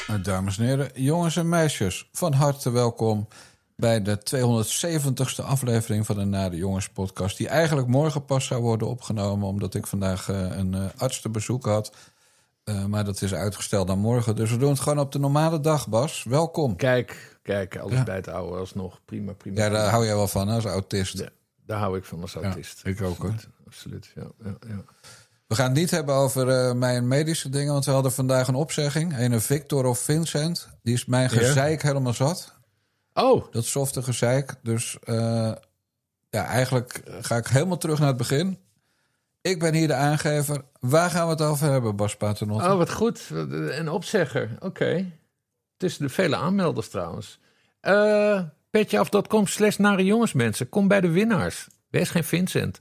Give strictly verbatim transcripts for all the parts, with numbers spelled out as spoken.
Dames en heren, jongens en meisjes, van harte welkom bij de tweehonderdzeventigste aflevering van de Na de Jongens podcast, die eigenlijk morgen pas zou worden opgenomen, omdat ik vandaag uh, een uh, arts te bezoek had. Uh, maar dat is uitgesteld naar morgen, dus we doen het gewoon op de normale dag, Bas. Welkom. Kijk, kijk, alles ja. bij het oude alsnog. Prima, prima. Ja, daar hou jij wel van, hè, als autist. Ja, daar hou ik van als autist. Ja, ik ook, hoor. Absoluut, ja, ja, ja. We gaan het niet hebben over uh, mijn medische dingen, want we hadden vandaag een opzegging. Een Victor of Vincent, die is mijn gezeik ja. helemaal zat. Oh. Dat softe gezeik. Dus uh, ja, eigenlijk ga ik helemaal terug naar het begin. Ik ben hier de aangever. Waar gaan we het over hebben, Bas Paternotte? Oh, wat goed. Een opzegger. Oké. Okay. Tussen de vele aanmelders trouwens. Uh, petjeaf punt com slash nare jongens mensen. Kom bij de winnaars. Wees geen Vincent.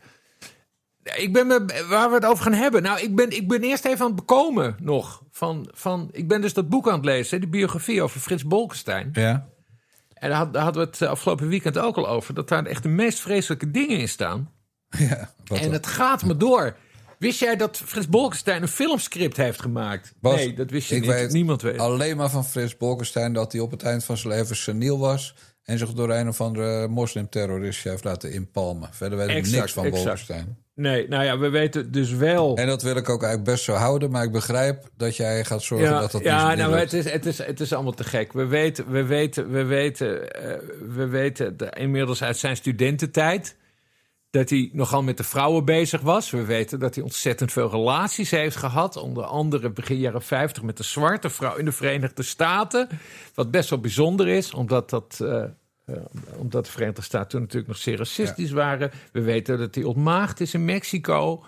Ik ben me, waar we het over gaan hebben. Nou, ik ben, ik ben eerst even aan het bekomen nog. Van, van, ik ben dus dat boek aan het lezen, die biografie over Frits Bolkestein. Ja. En daar, daar hadden we het afgelopen weekend ook al over. Dat daar echt de meest vreselijke dingen in staan. Ja, wat en het gaat me door. Wist jij dat Frits Bolkestein een filmscript heeft gemaakt? Bas, nee, dat wist je ik niet. Weet Niemand weet. Alleen maar van Frits Bolkestein dat hij op het eind van zijn leven seniel was en zich door een of andere moslimterrorist heeft laten inpalmen. Verder weet ik exact, niks van exact. Bolkestein. Nee, nou ja, we weten dus wel. En dat wil ik ook eigenlijk best zo houden, maar ik begrijp dat jij gaat zorgen ja, dat dat ja, niet nou, lukt. het is, het is, het is allemaal te gek. We weten, we weten, we weten, uh, we weten de, inmiddels uit zijn studententijd dat hij nogal met de vrouwen bezig was. We weten dat hij ontzettend veel relaties heeft gehad. Onder andere begin jaren vijftig met een zwarte vrouw in de Verenigde Staten. Wat best wel bijzonder is, omdat dat... Uh, Uh, omdat de Verenigde Staten toen natuurlijk nog zeer racistisch ja. waren. We weten dat hij ontmaagd is in Mexico.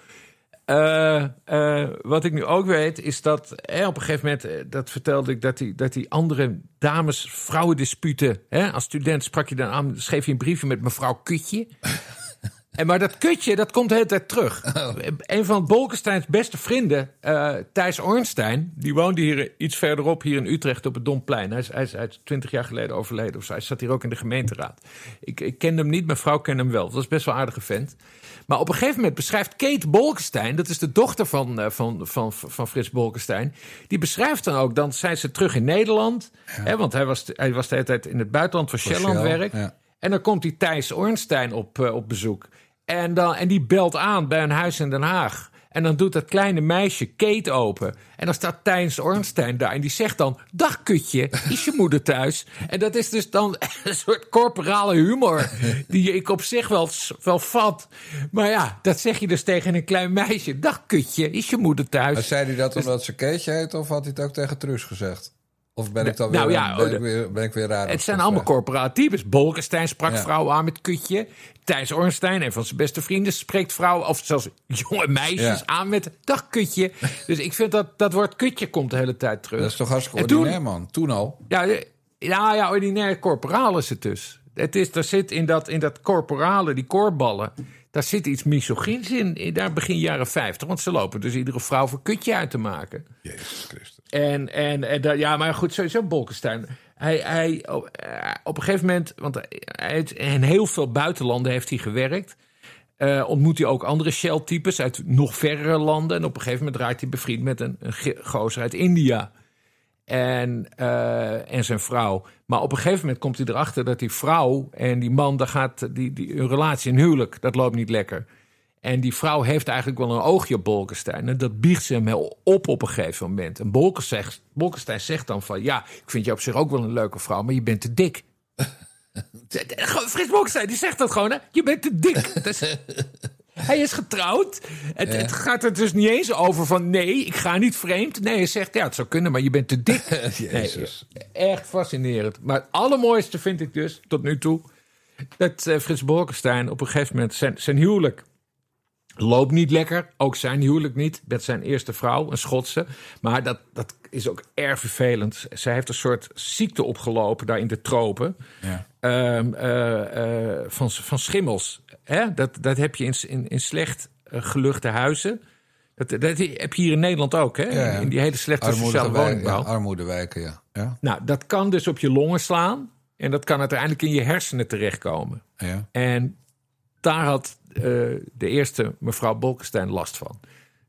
Uh, uh, wat ik nu ook weet is dat eh, op een gegeven moment, uh, dat vertelde ik, dat hij, dat hij andere dames-vrouwendisputen, hè, als student sprak je dan aan, schreef je een briefje met mevrouw Kutje. En maar dat kutje, dat komt de hele tijd terug. Oh. Een van Bolkesteins beste vrienden, uh, Thijs Ornstein, die woonde hier iets verderop, hier in Utrecht op het Domplein. Hij is, hij is, hij is twintig jaar geleden overleden of zo. Hij zat hier ook in de gemeenteraad. Ik, ik kende hem niet, mijn vrouw kende hem wel. Dat was best wel een aardige vent. Maar op een gegeven moment beschrijft Kate Bolkestein, dat is de dochter van, uh, van, van, van Frits Bolkestein, die beschrijft dan ook, dan zijn ze terug in Nederland. Ja. Hè, want hij was, hij was de hele tijd in het buitenland voor, voor Shell aan het werk. Ja. En dan komt die Thijs Ornstein op, uh, op bezoek. En, dan, en die belt aan bij een huis in Den Haag. En dan doet dat kleine meisje Kate open. En dan staat Thijs Ornstein daar. En die zegt dan, dag kutje, is je moeder thuis? En dat is dus dan een soort corporale humor. Die ik op zich wel, wel vat. Maar ja, dat zeg je dus tegen een klein meisje. Dag kutje, is je moeder thuis? Maar zei hij dat omdat dus, ze Keetje heet? Of had hij het ook tegen Truus gezegd? Of ben ik dan nou, weer, ja, ben ik weer, ben ik weer raar? Het zijn allemaal corporate types. Bolkestein sprak ja. vrouwen aan met kutje. Thijs Ornstein, een van zijn beste vrienden, spreekt vrouwen, of zelfs jonge meisjes, ja. aan met dag kutje. Dus ik vind dat dat woord kutje komt de hele tijd terug. Dat is toch hartstikke en ordinair, toen, man. Toen al. Ja, nou ja, ordinair corporaal is het dus. Het is, er zit in dat, in dat corporale, die koorballen, daar zit iets misogyns in, in, daar begin jaren vijftig. Want ze lopen dus iedere vrouw voor kutje uit te maken. Jezus Christus. En, en, en dat, ja, maar goed, sowieso Bolkestein. Hij, hij, op een gegeven moment, want hij heeft, in heel veel buitenlanden heeft hij gewerkt. Uh, ontmoet hij ook andere Shell-types uit nog verre landen. En op een gegeven moment raakt hij bevriend met een, een gozer uit India. En, uh, en zijn vrouw. Maar op een gegeven moment komt hij erachter dat die vrouw en die man, daar gaat die, die, hun relatie, een huwelijk, dat loopt niet lekker. En die vrouw heeft eigenlijk wel een oogje op Bolkestein. En dat biecht ze hem op op een gegeven moment. En Bolkestein, Bolkestein zegt dan van, ja, ik vind je op zich ook wel een leuke vrouw, maar je bent te dik. Frits Bolkestein, die zegt dat gewoon, hè? Je bent te dik. Dus, hij is getrouwd. Het, ja. het gaat er dus niet eens over van, nee, ik ga niet vreemd. Nee, hij zegt, ja, het zou kunnen, maar je bent te dik. Jezus. Nee, echt fascinerend. Maar het allermooiste vind ik dus, tot nu toe, dat uh, Frits Bolkestein op een gegeven moment zijn, zijn huwelijk loopt niet lekker, ook zijn huwelijk niet, met zijn eerste vrouw, een Schotse. Maar dat, dat is ook erg vervelend. Zij heeft een soort ziekte opgelopen daar in de tropen. Ja. Um, uh, uh, van, van schimmels. Hè? Dat, dat heb je in, in, in slecht uh, geluchte huizen. Dat, dat heb je hier in Nederland ook, hè? Ja, ja. In die hele slechte sociale woningbouw. Ja, armoedewijken, ja. ja. Nou, dat kan dus op je longen slaan. En dat kan uiteindelijk in je hersenen terechtkomen. Ja. En daar had uh, de eerste mevrouw Bolkestein last van.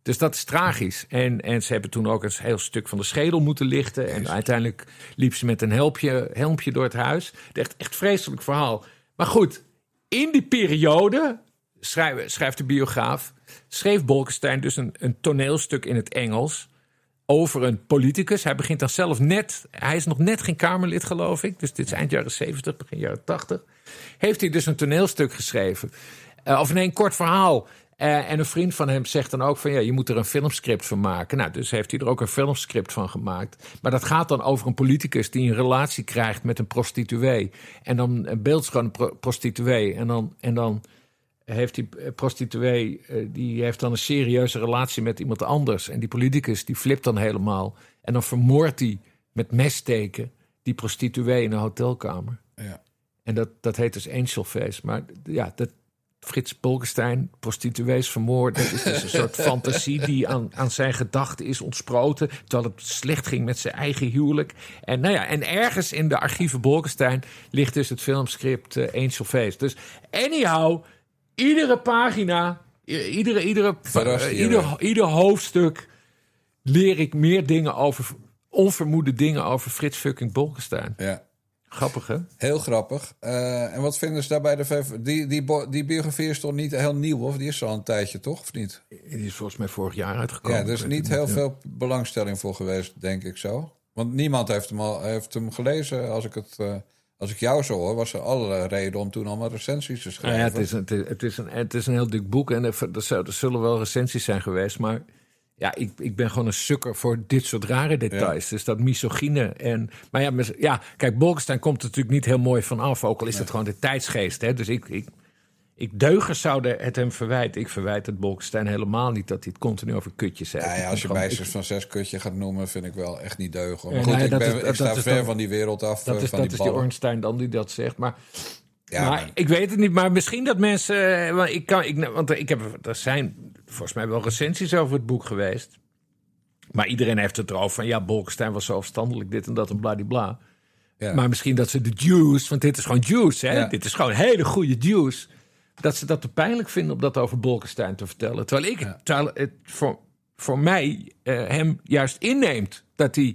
Dus dat is tragisch. En, en ze hebben toen ook een heel stuk van de schedel moeten lichten. En uiteindelijk liep ze met een helmpje, helmpje door het huis. Echt, echt vreselijk verhaal. Maar goed, in die periode, schrijf, schrijft de biograaf, schreef Bolkestein dus een, een toneelstuk in het Engels over een politicus. Hij begint dan zelf net, hij is nog net geen Kamerlid, geloof ik. Dus dit is eind jaren zeventig, begin jaren tachtig. Heeft hij dus een toneelstuk geschreven. Uh, of nee, een kort verhaal. Uh, en een vriend van hem zegt dan ook van ja, je moet er een filmscript van maken. Nou, dus heeft hij er ook een filmscript van gemaakt. Maar dat gaat dan over een politicus die een relatie krijgt met een prostituee. En dan een beeldschoon pro- prostituee. En dan, en dan heeft die prostituee, uh, die heeft dan een serieuze relatie met iemand anders. En die politicus, die flipt dan helemaal. En dan vermoordt hij met messteken die prostituee in een hotelkamer. Ja. En dat, dat heet dus Angel Face. Maar ja, dat Frits Bolkestein, prostituees vermoord. Dat is dus een soort fantasie die aan, aan zijn gedachten is ontsproten. Terwijl het slecht ging met zijn eigen huwelijk. En, nou ja, en ergens in de archieven Bolkestein ligt dus het filmscript uh, Angel Face. Dus anyhow, iedere pagina, iedere, iedere, uh, ieder, ieder hoofdstuk leer ik meer dingen over, onvermoede dingen over Frits fucking Bolkestein. Ja. Grappig, hè? Heel grappig. Uh, en wat vinden ze daarbij de V V D? Die, die, die biografie is toch niet heel nieuw, of? Die is al een tijdje, toch? Of niet? Die is volgens mij vorig jaar uitgekomen. Ja, er is niet heel veel belangstelling voor geweest, denk ik zo. Want niemand heeft hem, al, heeft hem gelezen. Als ik, het, uh, als ik jou zo hoor, was er alle reden om toen allemaal recensies te schrijven. Nou ja, het, is een, het, is een, het is een heel dik boek en er, er, er zullen wel recensies zijn geweest, maar ja, ik, ik ben gewoon een sukker voor dit soort rare details. Ja. Dus dat misogyne. En, maar ja, ja, kijk, Bolkestein komt er natuurlijk niet heel mooi van af. Ook al is nee. het gewoon de tijdsgeest. Hè? Dus ik, ik, ik deugers zouden het hem verwijten. Ik verwijt het Bolkestein helemaal niet dat hij het continu over kutjes heeft. Ja, ja, als je meisjes van zes kutje gaat noemen, vind ik wel echt niet deugen. Maar ja, goed, nee, ik, ben, is, ik sta ver dan, van die wereld af. Dat is, van dat die is die Ornstein dan die dat zegt. Maar Ja, maar maar ik weet het niet, maar misschien dat mensen... Want ik, kan, ik, want ik heb, er zijn volgens mij wel recensies over het boek geweest. Maar iedereen heeft het erover van... ja, Bolkestein was zo afstandelijk, dit en dat en bladibla. Ja. Maar misschien dat ze de juice... want dit is gewoon juice, hè? Ja. Dit is gewoon hele goede juice. Dat ze dat te pijnlijk vinden om dat over Bolkestein te vertellen. Terwijl ik ja. terwijl het voor, voor mij uh, hem juist inneemt... dat hij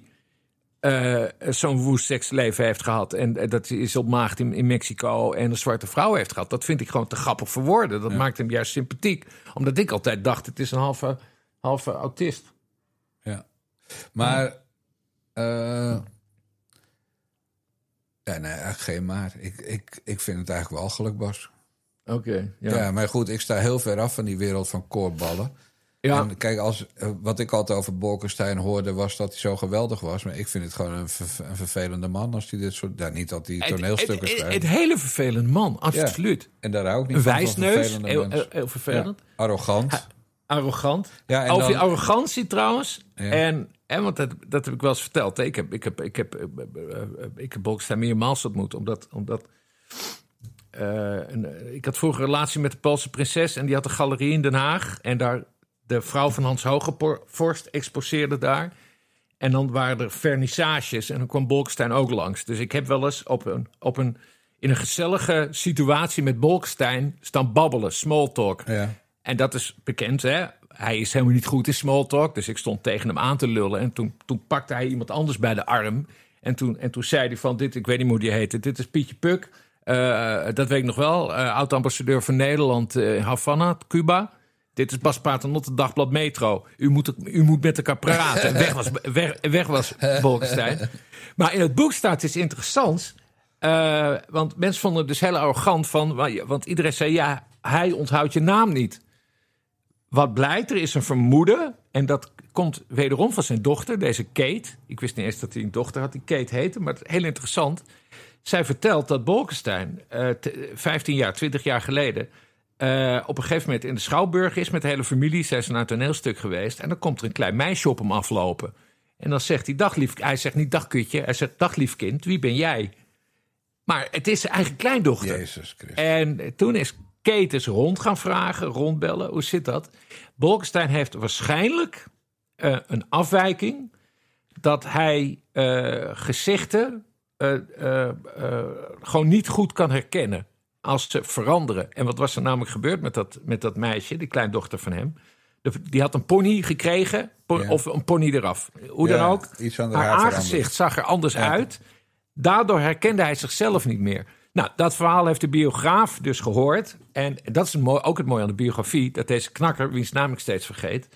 uh, zo'n woest seksleven heeft gehad... en uh, dat hij is ontmaagd in, in Mexico en een zwarte vrouw heeft gehad. Dat vind ik gewoon te grappig voor woorden. Dat ja. maakt hem juist sympathiek. Omdat ik altijd dacht, het is een halve, halve autist. Ja, maar... Uh, ja, nee, eigenlijk geen maar. Ik, ik, ik vind het eigenlijk wel geluk, Bas. Oké, okay, ja. ja. Maar goed, ik sta heel ver af van die wereld van koordballen. Ja. En kijk, als, wat ik altijd over Bolkestein hoorde... was dat hij zo geweldig was. Maar ik vind het gewoon een, ver, een vervelende man als hij dit soort... Ja, niet dat hij toneelstukken schrijft. Het, het, het hele vervelende man, absoluut. Ja. En daar hou ik niet een van. Een wijsneus, heel, heel, heel vervelend. Ja. Arrogant. Ha, arrogant. Ja, en over dan... die arrogantie trouwens. Ja. En, en want dat, dat heb ik wel eens verteld. Ik heb, ik heb, ik heb, ik heb, ik heb Bolkestein meermaals ontmoet. Omdat... omdat uh, een, ik had vroeger een relatie met de Poolse prinses... en die had een galerie in Den Haag. En daar... De vrouw van Hans Hogevorst exposeerde daar. En dan waren er vernissages. En dan kwam Bolkestein ook langs. Dus ik heb wel eens op een, op een, in een gezellige situatie met Bolkestein staan babbelen. Small talk. Ja. En dat is bekend, hè. Hij is helemaal niet goed in small talk. Dus ik stond tegen hem aan te lullen. En toen, toen pakte hij iemand anders bij de arm. En toen, en toen zei hij van, dit, ik weet niet hoe die heette. Dit is Pietje Puk. Uh, dat weet ik nog wel. Uh, oud-ambassadeur van Nederland in uh, Havana, Cuba. Dit is Bas Paternotte, Dagblad Metro. U moet, u moet met elkaar praten. Weg was, weg, weg was Bolkestein. Maar in het boek staat iets interessants. Uh, want mensen vonden het dus heel arrogant van... Want iedereen zei, ja, hij onthoudt je naam niet. Wat blijkt, er is een vermoeden... en dat komt wederom van zijn dochter, deze Kate. Ik wist niet eens dat hij een dochter had die Kate heette... maar het is heel interessant. Zij vertelt dat Bolkestein, uh, vijftien jaar, twintig jaar geleden... Uh, op een gegeven moment in de Schouwburg is met de hele familie. Zij zijn naar een toneelstuk geweest. En dan komt er een klein meisje op hem aflopen. En dan zegt hij, dag lief... Hij zegt niet dag kutje. Hij zegt, dag lief kind, wie ben jij? Maar het is zijn eigen kleindochter. Jezus Christus. En toen is Kate eens rond gaan vragen, rondbellen. Hoe zit dat? Bolkestein heeft waarschijnlijk uh, een afwijking... dat hij uh, gezichten uh, uh, uh, gewoon niet goed kan herkennen... als ze veranderen. En wat was er namelijk gebeurd met dat, met dat meisje, die kleindochter van hem? Die had een pony gekregen, pon- Ja. of een pony eraf. Hoe Ja, dan ook. iets aan de haar haar veranderd. aangezicht zag er anders Ja. uit. Daardoor herkende hij zichzelf niet meer. Nou, dat verhaal heeft de biograaf dus gehoord. En dat is een mooi, ook het mooie aan de biografie... dat deze knakker, wiens naam ik steeds vergeet...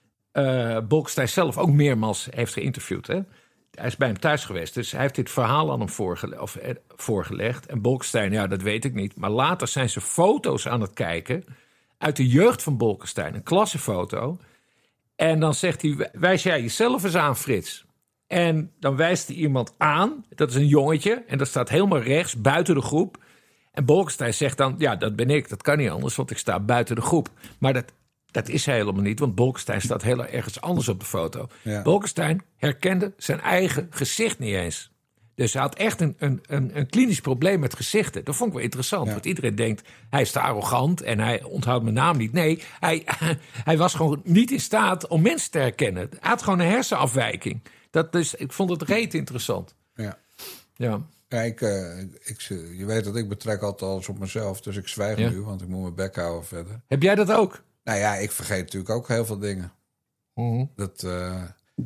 Uh, Bolkestein zelf ook meermaals heeft geïnterviewd. Hè? Hij is bij hem thuis geweest. Dus hij heeft dit verhaal aan hem voorgele- of, eh, voorgelegd. En Bolkestein, ja, dat weet ik niet. Maar later zijn ze foto's aan het kijken... uit de jeugd van Bolkestein. Een klassenfoto. En dan zegt hij, wijs jij jezelf eens aan, Frits. En dan wijst hij iemand aan. Dat is een jongetje. En dat staat helemaal rechts, buiten de groep. En Bolkestein zegt dan, ja, dat ben ik. Dat kan niet anders, want ik sta buiten de groep. Maar dat... Dat is helemaal niet, want Bolkestein staat heel ergens anders op de foto. Ja. Bolkestein herkende zijn eigen gezicht niet eens. Dus hij had echt een, een, een, een klinisch probleem met gezichten. Dat vond ik wel interessant, Ja. want iedereen denkt... hij is te arrogant en hij onthoudt mijn naam niet. Nee, hij, hij was gewoon niet in staat om mensen te herkennen. Hij had gewoon een hersenafwijking. Dat dus, ik vond het reet interessant. Ja. Ja. Ja, ik, uh, ik, je weet dat ik betrek altijd alles op mezelf. Dus ik zwijg Ja. nu, want ik moet mijn bek houden verder. Heb jij dat ook? Nou ja, ik vergeet natuurlijk ook heel veel dingen. Mm-hmm. Dat, uh,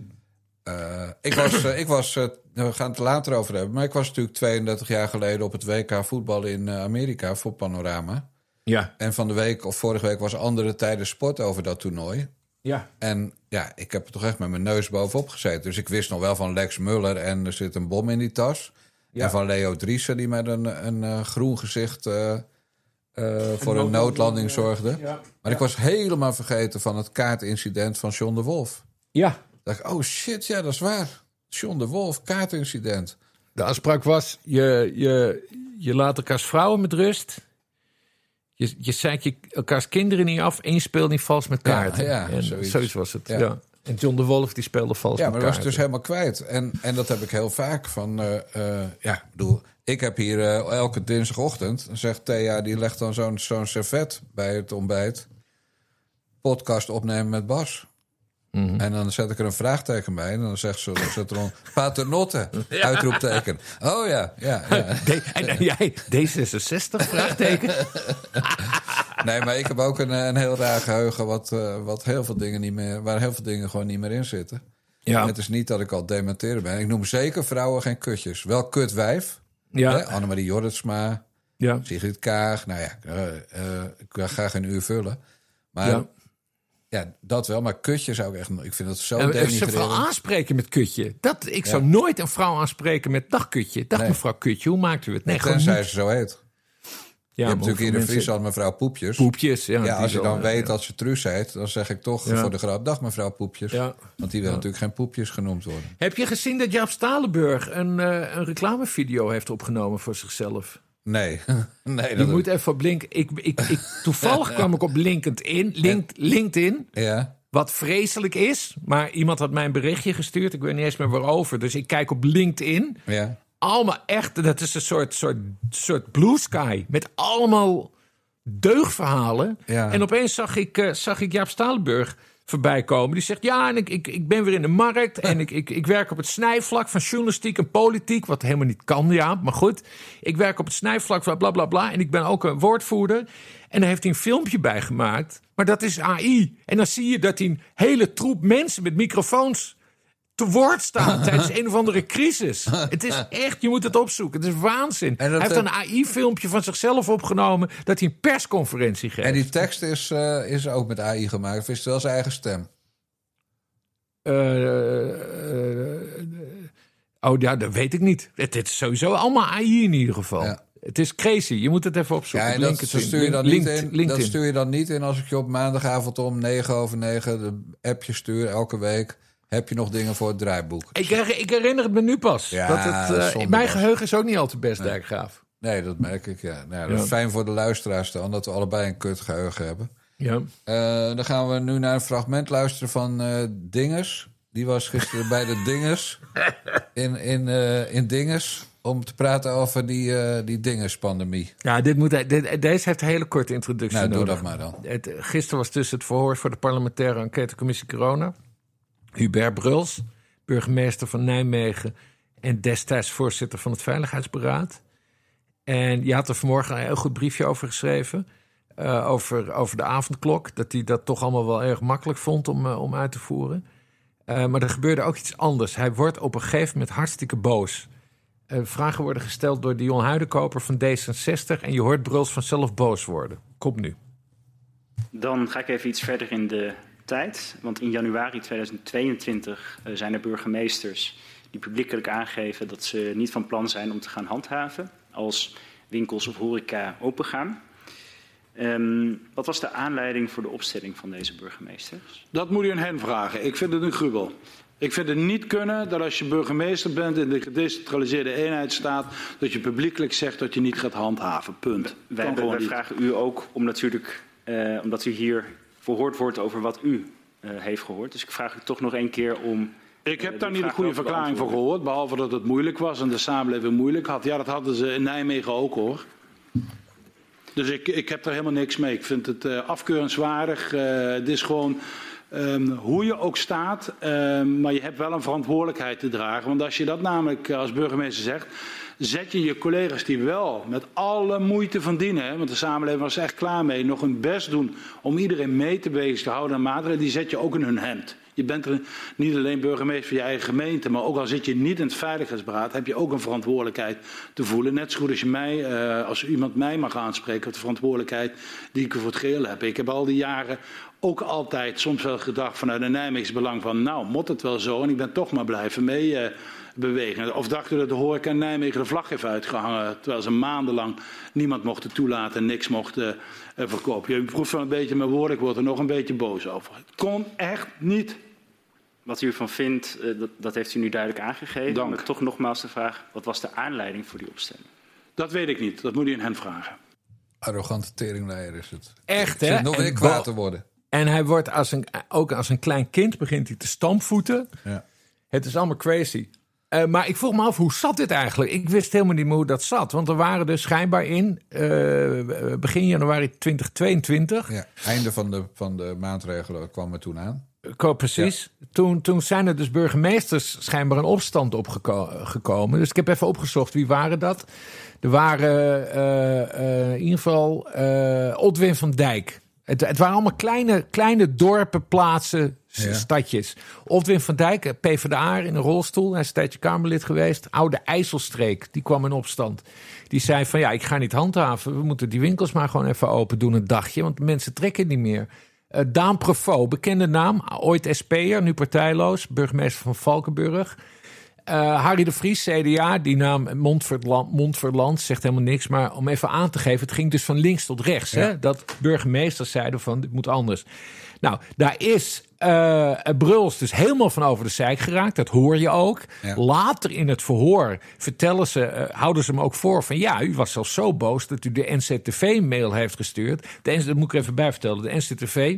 uh, ik was, uh, ik was uh, we gaan het er later over hebben... maar ik was natuurlijk tweeëndertig jaar geleden... op het W K voetbal in uh, Amerika voor Panorama. Ja. En van de week, of vorige week... was Andere Tijden Sport over dat toernooi. Ja. En ja, ik heb er toch echt met mijn neus bovenop gezeten. Dus ik wist nog wel van Lex Muller... en er zit een bom in die tas. Ja. En van Leo Driessen, die met een, een uh, groen gezicht... Uh, Uh, voor een noodlanding zorgde. Ja, maar ja. ik was helemaal vergeten van het kaartincident van John de Wolf. Ja. Dacht ik, oh shit, ja, dat is waar. John de Wolf, kaartincident. De afspraak was, je, je, je laat elkaars vrouwen met rust. Je, je zeikt je elkaars kinderen niet af en je speelt niet vals met kaarten. Ja, ja, en zoiets. zoiets was het. Ja. Ja. En John de Wolf die speelde vals Ja, met maar dat was kaarten. ik dus helemaal kwijt. En, en dat heb ik heel vaak van... Uh, uh, ja, ik bedoel... Ik heb hier uh, elke dinsdagochtend... dan zegt Thea, die legt dan zo'n zo'n servet bij het ontbijt... podcast opnemen met Bas. Mm-hmm. En dan zet ik er een vraagteken bij... en dan zegt ze, dan zet er een paternotte, ja. uitroepteken. Oh ja, ja, ja. De, en, en jij, D zesenzestig, vraagteken? Nee, maar ik heb ook een, een heel raar geheugen... Wat, uh, wat heel veel dingen niet meer, waar heel veel dingen gewoon niet meer in zitten. Ja. En het is niet dat ik al dementeren ben. Ik noem zeker vrouwen geen kutjes. Wel kutwijf. Ja. Hè? Annemarie Jorritsma, ja. Sigrid Kaag. Nou ja, uh, uh, ik ga geen uur vullen. Maar ja. ja, dat wel. Maar kutje zou ik echt... Ik vind dat zo en, denigrerend. Ze vrouw aanspreken met kutje. Dat, ik zou ja. nooit een vrouw aanspreken met dag kutje. Dag nee. mevrouw kutje, hoe maakt u het? Nee, tenzij ze zo heet. Ja, je hebt natuurlijk in de Friesland mevrouw Poepjes. Poepjes, ja. Ja, als je dan zo, weet ja. dat ze Truus heet... dan zeg ik toch ja. voor de grap... dag mevrouw Poepjes. Ja. Want die wil ja. natuurlijk geen Poepjes genoemd worden. Heb je gezien dat Jaap Stalenburg... een, uh, een reclamevideo heeft opgenomen voor zichzelf? Nee. nee je dat moet ik... even op link... Ik, ik, ik, toevallig kwam ik op LinkedIn. Link, LinkedIn. Ja. Wat vreselijk is. Maar iemand had mij een berichtje gestuurd. Ik weet niet eens meer waarover. Dus ik kijk op LinkedIn. Ja. Allemaal echt... Dat is een soort, soort, soort blue sky. Met allemaal... deugdverhalen. Ja. En opeens zag ik, uh, zag ik Jaap Stalenburg voorbij komen. Die zegt, ja, en ik, ik, ik ben weer in de markt... en ik, ik, ik werk op het snijvlak van journalistiek en politiek... wat helemaal niet kan, ja, maar goed. Ik werk op het snijvlak van bla, bla, bla... en ik ben ook een woordvoerder. En daar heeft hij een filmpje bij gemaakt. Maar dat is A I. En dan zie je dat hij een hele troep mensen met microfoons... te woord staan tijdens een of andere crisis. Het is echt, je moet het opzoeken. Het is waanzin. Hij heeft een A I-filmpje van zichzelf opgenomen... dat hij een persconferentie geeft. En die tekst is, uh, is ook met A I gemaakt? Of is het wel zijn eigen stem? Uh, uh, oh ja, dat weet ik niet. Het, het is sowieso allemaal A I in ieder geval. Ja. Het is crazy. Je moet het even opzoeken. Ja, en dat, dat, stuur je dan niet in, dat stuur je dan niet in als ik je op maandagavond om negen over negen... de appje stuur elke week... Heb je nog dingen voor het draaiboek? Ik, ik herinner het me nu pas. Ja, dat het, uh, mijn geheugen is ook niet al te best, nee. Dijkgraaf. Nee, dat merk ik, ja. Nou, dat ja. is fijn voor de luisteraars dan, dat we allebei een kut geheugen hebben. Ja. Uh, dan gaan we nu naar een fragment luisteren van uh, Dinges. Die was gisteren bij de Dinges. In, in, uh, in Dinges. Om te praten over die, uh, die Dinges-pandemie. Ja, dit moet, dit, deze heeft een hele korte introductie nou, nodig. doe dat maar dan. Het, gisteren was dus het verhoor voor de parlementaire enquêtecommissie Corona. Hubert Bruls, burgemeester van Nijmegen... en destijds voorzitter van het Veiligheidsberaad. En je had er vanmorgen een heel goed briefje over geschreven. Uh, over, over de avondklok. Dat hij dat toch allemaal wel erg makkelijk vond om, uh, om uit te voeren. Uh, maar er gebeurde ook iets anders. Hij wordt op een gegeven moment hartstikke boos. Uh, vragen worden gesteld door Dion Huidenkoper van D zesenzestig... en je hoort Bruls vanzelf boos worden. Kom nu. Dan ga ik even iets verder in de tijd. Want in januari tweeduizend tweeëntwintig uh, zijn er burgemeesters die publiekelijk aangeven dat ze niet van plan zijn om te gaan handhaven als winkels of horeca opengaan. Um, wat was de aanleiding voor de opstelling van deze burgemeesters? Dat moet u aan hen vragen. Ik vind het een gruwel. Ik vind het niet kunnen dat als je burgemeester bent in de gedecentraliseerde eenheid staat, dat je publiekelijk zegt dat je niet gaat handhaven. Punt. Wij, wij, wij vragen u ook om natuurlijk, uh, omdat u hier verhoord wordt over wat u uh, heeft gehoord. Dus ik vraag u toch nog één keer om... Ik heb daar niet een goede verklaring voor gehoord, behalve dat het moeilijk was en de samenleving moeilijk had. Ja, dat hadden ze in Nijmegen ook, hoor. Dus ik, ik heb er helemaal niks mee. Ik vind het uh, afkeurenswaardig. Uh, het is gewoon um, hoe je ook staat, um, maar je hebt wel een verantwoordelijkheid te dragen. Want als je dat namelijk als burgemeester zegt, zet je je collega's die wel met alle moeite van dienen, hè, want de samenleving was er echt klaar mee, nog hun best doen om iedereen mee te bezig te houden aan maatregelen, die zet je ook in hun hand. Je bent er niet alleen burgemeester van je eigen gemeente, maar ook al zit je niet in het veiligheidsberaad, heb je ook een verantwoordelijkheid te voelen. Net zo goed als je mij, uh, als iemand mij mag aanspreken op de verantwoordelijkheid die ik voor het geheel heb. Ik heb al die jaren ook altijd soms wel gedacht vanuit een Nijmeegse belang van, nou, moet het wel zo? En ik ben toch maar blijven mee uh, bewegen. Of dachten dat de horeca in Nijmegen de vlag heeft uitgehangen, terwijl ze maandenlang niemand mochten toelaten en niks mochten uh, verkopen. Je proeft wel een beetje mijn woorden, ik word er nog een beetje boos over. Het kon echt niet. Wat u ervan vindt, uh, dat, dat heeft u nu duidelijk aangegeven. Dank. Maar toch nogmaals de vraag, wat was de aanleiding voor die opstelling? Dat weet ik niet, dat moet u aan hen vragen. Arrogante teringleier is het. Echt, hè? Het nog weer kwaad te worden. En hij wordt als een, ook als een klein kind begint hij te stampvoeten. Ja. Het is allemaal crazy. Uh, maar ik vroeg me af, hoe zat dit eigenlijk? Ik wist helemaal niet meer hoe dat zat. Want er waren dus schijnbaar in uh, begin januari twintig tweeëntwintig. Ja, einde van de, van de maatregelen kwam er toen aan. Precies. Ja. Toen, toen zijn er dus burgemeesters schijnbaar een opstand opgekomen. Dus ik heb even opgezocht, wie waren dat? Er waren uh, uh, in ieder geval uh, Otwin van Dijk. Het, het waren allemaal kleine, kleine dorpen, plaatsen, ja. stadjes. Otwin van Dijk, PvdA in een rolstoel. Hij is een tijdje Kamerlid geweest. Oude IJsselstreek, die kwam in opstand. Die zei van ja, ik ga niet handhaven. We moeten die winkels maar gewoon even open doen een dagje. Want mensen trekken niet meer. Uh, Daan Prevot, bekende naam. Ooit S P'er, nu partijloos. Burgemeester van Valkenburg. Uh, Harry de Vries, C D A, die naam Montferland, Montferland, zegt helemaal niks. Maar om even aan te geven, het ging dus van links tot rechts. Ja. Hè? Dat burgemeesters zeiden van, dit moet anders. Nou, daar is uh, Bruls dus helemaal van over de zeik geraakt. Dat hoor je ook. Ja. Later in het verhoor vertellen ze, uh, houden ze hem ook voor van, ja, u was zelfs zo boos dat u de N C T V-mail heeft gestuurd. De, dat moet ik er even bij vertellen. De N C T V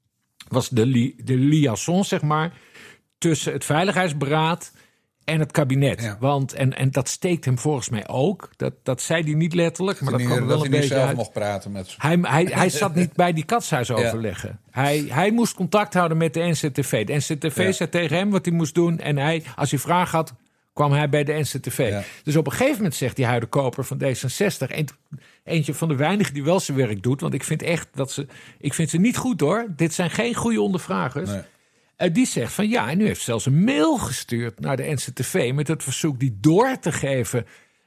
was de, li, de liaison, zeg maar, tussen het Veiligheidsberaad en het kabinet. Ja. Want, en, en dat steekt hem volgens mij ook. Dat, dat zei hij niet letterlijk, maar dat, dat kwam wel een beetje uit. Hij zelf mocht praten met hij, hij, hij zat niet bij die katshuisoverleggen. Ja. Hij, hij moest contact houden met de N C T V. De N C T V ja. zei tegen hem wat hij moest doen. En hij, als hij vragen had, kwam hij bij de N C T V. Ja. Dus op een gegeven moment zegt die Huidenkoper van D zesenzestig... Een, eentje van de weinigen die wel zijn werk doet. Want ik vind echt dat ze... Ik vind ze niet goed, hoor. Dit zijn geen goede ondervragers. Nee. Uh, die zegt van ja, en u heeft zelfs een mail gestuurd naar de N C T V met het verzoek die door te geven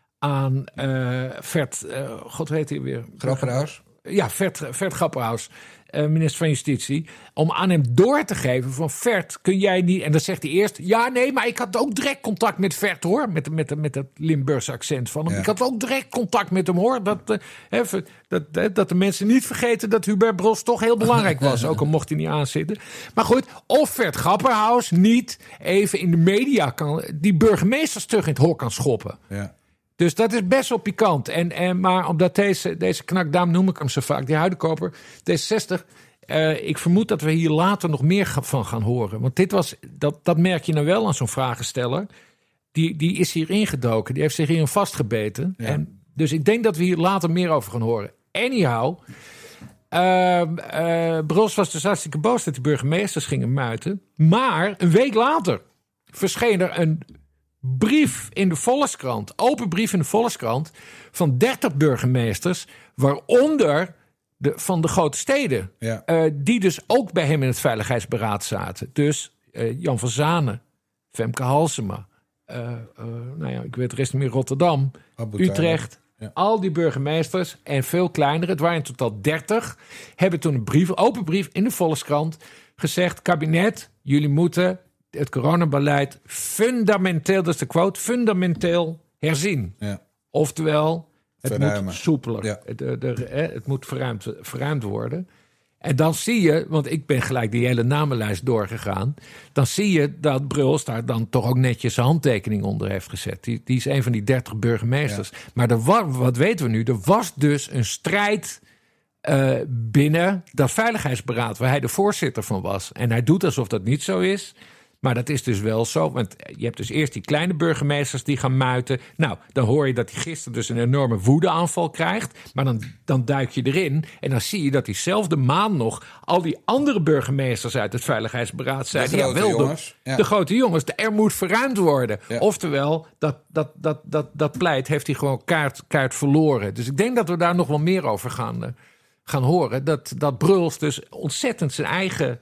aan uh, Vert, uh, god weet hij weer? Grapperhaus? Ja, Vert, Vert Grapperhaus, uh, minister van Justitie, om aan hem door te geven van Vert, kun jij niet... En dan zegt hij eerst, ja nee, maar ik had ook direct contact met Vert, hoor. Met, met, met het Limburgse accent van hem. Ja. Ik had ook direct contact met hem, hoor. Dat, uh, even, dat, dat, dat de mensen niet vergeten dat Hubert Bruls toch heel belangrijk was. Ook al mocht hij niet aanzitten. Maar goed, of Vert Grapperhaus niet even in de media kan... die burgemeesters terug in het hok kan schoppen. Ja. Dus dat is best wel pikant. En, en, maar omdat deze, deze knakdam, noem ik hem zo vaak, die Huidenkoper, D zesenzestig... Uh, ik vermoed dat we hier later nog meer van gaan horen. Want dit was, dat, dat merk je nou wel aan zo'n vragensteller. Die, die is hier ingedoken. Die heeft zich hierin vastgebeten. Ja. En dus ik denk dat we hier later meer over gaan horen. Anyhow, uh, uh, Bruls was dus hartstikke boos dat de burgemeesters gingen muiten. Maar een week later verscheen er een brief in de Volkskrant. Open brief in de Volkskrant van dertig burgemeesters, waaronder de, van de grote steden. Ja. Uh, die dus ook bij hem in het Veiligheidsberaad zaten. Dus uh, Jan van Zanen, Femke Halsema. Uh, uh, nou ja, ik weet de rest niet meer. Rotterdam, Abu Utrecht. Ja. Al die burgemeesters en veel kleinere, het waren in totaal dertig... hebben toen een brief, open brief in de Volkskrant gezegd... kabinet, jullie moeten het coronabeleid fundamenteel... dat is de quote, fundamenteel herzien. Ja. Oftewel, het Verruimen. moet soepeler. Ja. Het, de, de, het moet verruimd, verruimd worden. En dan zie je, want ik ben gelijk die hele namenlijst doorgegaan... dan zie je dat Bruls daar dan toch ook netjes zijn handtekening onder heeft gezet. Die, die is een van die dertig burgemeesters. Ja. Maar er was, wat weten we nu? Er was dus een strijd uh, binnen dat Veiligheidsberaad... waar hij de voorzitter van was. En hij doet alsof dat niet zo is... Maar dat is dus wel zo, want je hebt dus eerst die kleine burgemeesters die gaan muiten. Nou, dan hoor je dat hij gisteren dus een enorme woedeaanval krijgt. Maar dan, dan duik je erin en dan zie je dat diezelfde maand nog... al die andere burgemeesters uit het Veiligheidsberaad zeiden... De grote ja, wel, jongens. De, ja. de grote jongens, er moet verruimd worden. Ja. Oftewel, dat, dat, dat, dat, dat pleit heeft hij gewoon kaart, kaart verloren. Dus ik denk dat we daar nog wel meer over gaan, uh, gaan horen. Dat, dat Bruls dus ontzettend zijn eigen...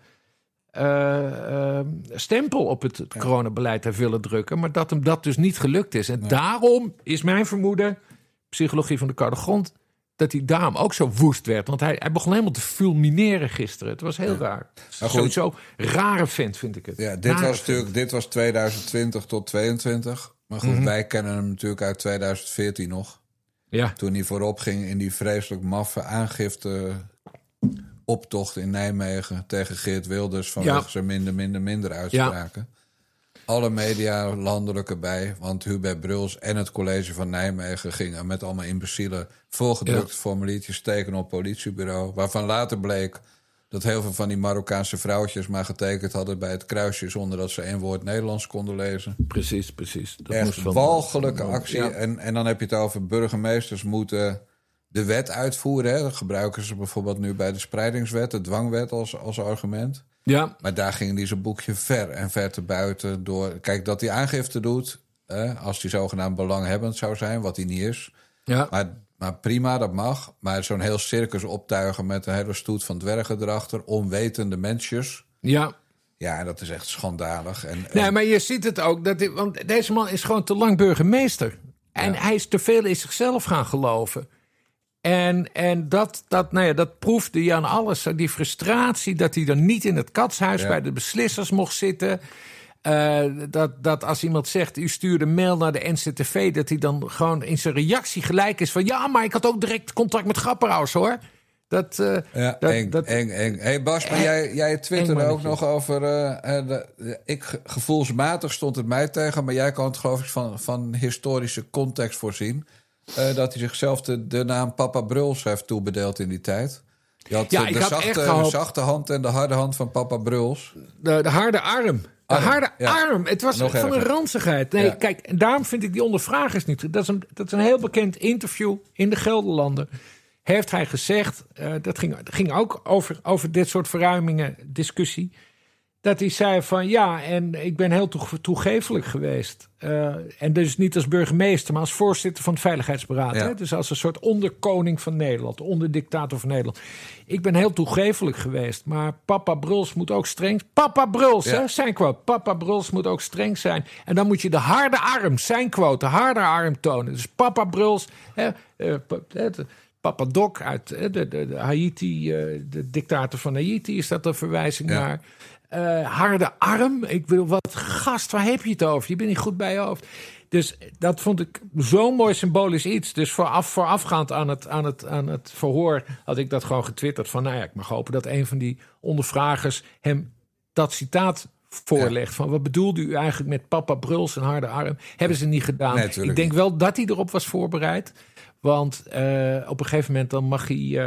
Uh, uh, stempel op het, het coronabeleid heeft willen drukken... maar dat hem dat dus niet gelukt is. En nee. daarom is mijn vermoeden, psychologie van de koude grond... dat hij daarom ook zo woest werd. Want hij, hij begon helemaal te fulmineren gisteren. Het was heel ja. raar. Sowieso rare vent, vind ik het. Ja, dit rare was natuurlijk dit was twintig twintig tot tweeëntwintig. Maar goed, mm-hmm. wij kennen hem natuurlijk uit twintig veertien nog. Ja. Toen hij voorop ging in die vreselijk maffe aangifte... optocht in Nijmegen tegen Geert Wilders... vanwege ja. zijn minder, minder, minder uitspraken. Ja. Alle media landelijk erbij. Want Hubert Bruls en het college van Nijmegen... gingen met allemaal imbecielen volgedrukte ja. formuliertjes tekenen op het politiebureau. Waarvan later bleek dat heel veel van die Marokkaanse vrouwtjes... maar getekend hadden bij het kruisje... zonder dat ze één woord Nederlands konden lezen. Precies, precies. Dat Echt van, walgelijke van, actie. Ja. En, en dan heb je het over burgemeesters moeten... de wet uitvoeren. Hè. Dat gebruiken ze bijvoorbeeld nu bij de spreidingswet... de dwangwet als, als argument. Ja. Maar daar ging hij zijn boekje ver en ver te buiten door... Kijk, dat hij aangifte doet... Hè, als hij zogenaamd belanghebbend zou zijn, wat hij niet is. Ja. Maar, maar prima, dat mag. Maar zo'n heel circus optuigen met een hele stoet van dwergen erachter... onwetende mensjes... Ja. Ja, dat is echt schandalig. En, nee, en... maar je ziet het ook, dat dit, want deze man is gewoon te lang burgemeester. En ja. hij is te veel in zichzelf gaan geloven... En, en dat, dat, nou ja, dat proefde je aan alles. Die frustratie dat hij dan niet in het katshuis ja. bij de beslissers mocht zitten. Uh, dat, dat als iemand zegt, u stuurde een mail naar de N C T V... dat hij dan gewoon in zijn reactie gelijk is van... ja, maar ik had ook direct contact met Grapperhaus, hoor. Dat, uh, ja, dat, eng, dat, eng, eng. Hey Bas, maar jij, jij twitterde ook nog over... Uh, uh, de, ik, gevoelsmatig stond het mij tegen... maar jij kan het geloof ik van, van historische context voorzien... Uh, dat hij zichzelf de, de naam Papa Bruls heeft toebedeeld in die tijd. Je had ja, de, ik de, had zachte, echt de zachte hand en de harde hand van Papa Bruls. De, de harde arm. De arm, harde ja. arm. Het was Nog van erger. een ranzigheid. Nee, ja. kijk, en daarom vind ik die ondervragers niet... Dat is, een, dat is een heel bekend interview in de Gelderlanden. Heeft hij gezegd... Uh, dat ging, dat ging ook over, over dit soort verruimingen, discussie... dat hij zei van ja, en ik ben heel toege- toegefelijk geweest. Uh, en dus niet als burgemeester, maar als voorzitter van het Veiligheidsberaad. Ja. Hè? Dus als een soort onderkoning van Nederland, onderdictator van Nederland. Ik ben heel toegefelijk geweest, maar Papa Bruls moet ook streng... Papa Bruls, ja. hè, zijn quote. Papa Bruls moet ook streng zijn. En dan moet je de harde arm, zijn quote, de harde arm tonen. Dus Papa Bruls... Hè, uh, Papa Doc uit de, de, de Haiti, de dictator van Haiti, is dat een verwijzing ja. naar... Uh, harde arm. Ik bedoel, wat gast, waar heb je het over? Je bent niet goed bij je hoofd. Dus dat vond ik zo'n mooi symbolisch iets. Dus vooraf, voorafgaand aan het, aan, het, aan het verhoor had ik dat gewoon getwitterd. Van nou ja, ik mag hopen dat een van die ondervragers hem dat citaat voorlegt. Ja. Van wat bedoelde u eigenlijk met Papa Bruls en harde arm? Hebben ze niet gedaan. Nee, ik denk wel dat hij erop was voorbereid. Want uh, op een gegeven moment dan mag hij... Uh,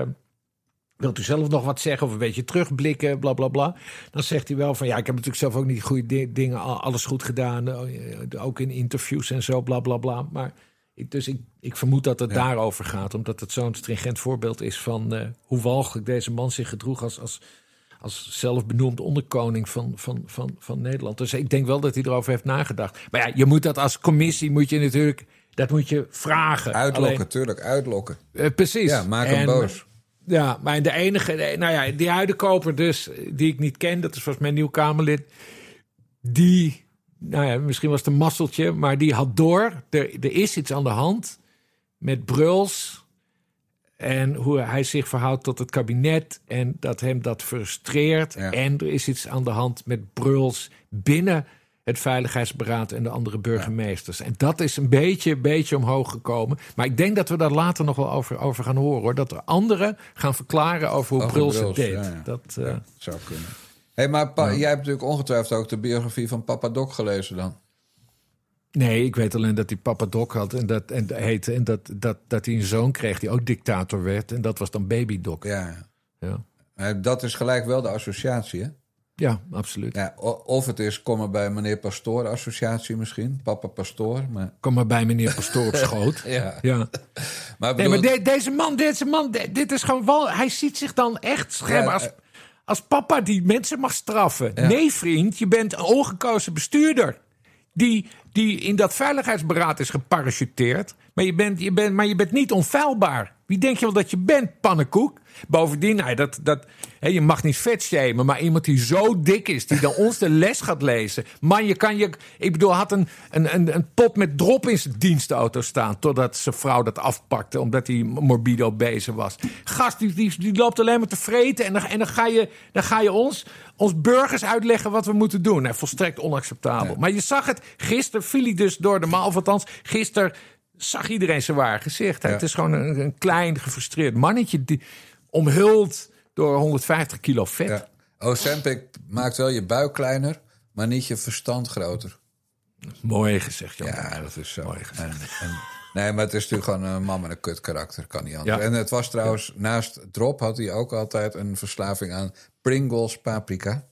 wilt u zelf nog wat zeggen of een beetje terugblikken, bla bla bla. Dan zegt hij wel van ja, ik heb natuurlijk zelf ook niet goede di- dingen, alles goed gedaan. Ook in interviews en zo, bla bla bla. Maar ik, dus ik, ik vermoed dat het ja. daarover gaat. Omdat het zo'n stringent voorbeeld is van uh, hoe walgelijk deze man zich gedroeg als, als, als zelfbenoemd onderkoning van, van, van, van Nederland. Dus ik denk wel dat hij erover heeft nagedacht. Maar ja, je moet dat als commissie moet je natuurlijk, dat moet je vragen. Uitlokken, Alleen, tuurlijk, uitlokken. Uh, precies. Ja, maak hem en, boos. Ja, maar de enige... Nou ja, die Huidenkoper dus, die ik niet ken... dat is volgens mij een nieuw Kamerlid... die... Nou ja, misschien was het een masseltje... maar die had door... er, er is iets aan de hand... met Bruls... en hoe hij zich verhoudt tot het kabinet... en dat hem dat frustreert... Ja. en er is iets aan de hand met Bruls... binnen het Veiligheidsberaad en de andere burgemeesters. Ja. En dat is een beetje, beetje omhoog gekomen. Maar ik denk dat we daar later nog wel over, over gaan horen. Hoor. Dat er anderen gaan verklaren over hoe over Bruls het deed. Ja, ja. Dat uh... ja, zou kunnen. Hey, maar pa, ja. jij hebt natuurlijk ongetwijfeld ook de biografie van Papa Doc gelezen dan. Nee, ik weet alleen dat hij Papa Doc had en dat, en heette, en dat, dat, dat hij een zoon kreeg die ook dictator werd. En dat was dan Baby Doc. Ja. Ja. Dat is gelijk wel de associatie, hè? Ja, absoluut. Ja, of het is, kom maar bij meneer Pastoor associatie misschien. Papa Pastoor. Maar... Kom maar bij meneer Pastoor op schoot. ja. ja. Maar, nee, maar de, deze man, deze man, de, dit is gewoon wel... Hij ziet zich dan echt scherp ja, als, als papa die mensen mag straffen. Ja. Nee, vriend, je bent een ongekozen bestuurder. Die, die in dat veiligheidsberaad is geparachuteerd. Maar je bent, je bent, maar je bent niet onfeilbaar. Wie denk je wel dat je bent, pannenkoek? Bovendien, nou, dat, dat, hè, je mag niet vetshamen, maar iemand die zo dik is, die dan ons de les gaat lezen. Man, je kan je... Ik bedoel, had een, een, een, een pot met drop in zijn dienstauto staan, totdat zijn vrouw dat afpakte, omdat hij morbido bezig was. Gast, die, die, die loopt alleen maar te vreten en dan, en dan, ga, je, dan ga je ons, ons burgers uitleggen wat we moeten doen. Nou, volstrekt onacceptabel. Ja. Maar je zag het, gisteren viel hij dus door de maal, of althans, gisteren zag iedereen zijn waar gezicht. Ja. Het is gewoon een, een klein, gefrustreerd mannetje die omhuld door honderdvijftig kilo vet. Ja. Ozempic maakt wel je buik kleiner, maar niet je verstand groter. Mooi gezegd, Jan. Ja, dat is zo. Mooi gezegd. En, en, nee, maar het is natuurlijk gewoon een man met een kut karakter. Kan niet anders. Ja. En het was trouwens, ja. naast drop had hij ook altijd een verslaving aan Pringles paprika.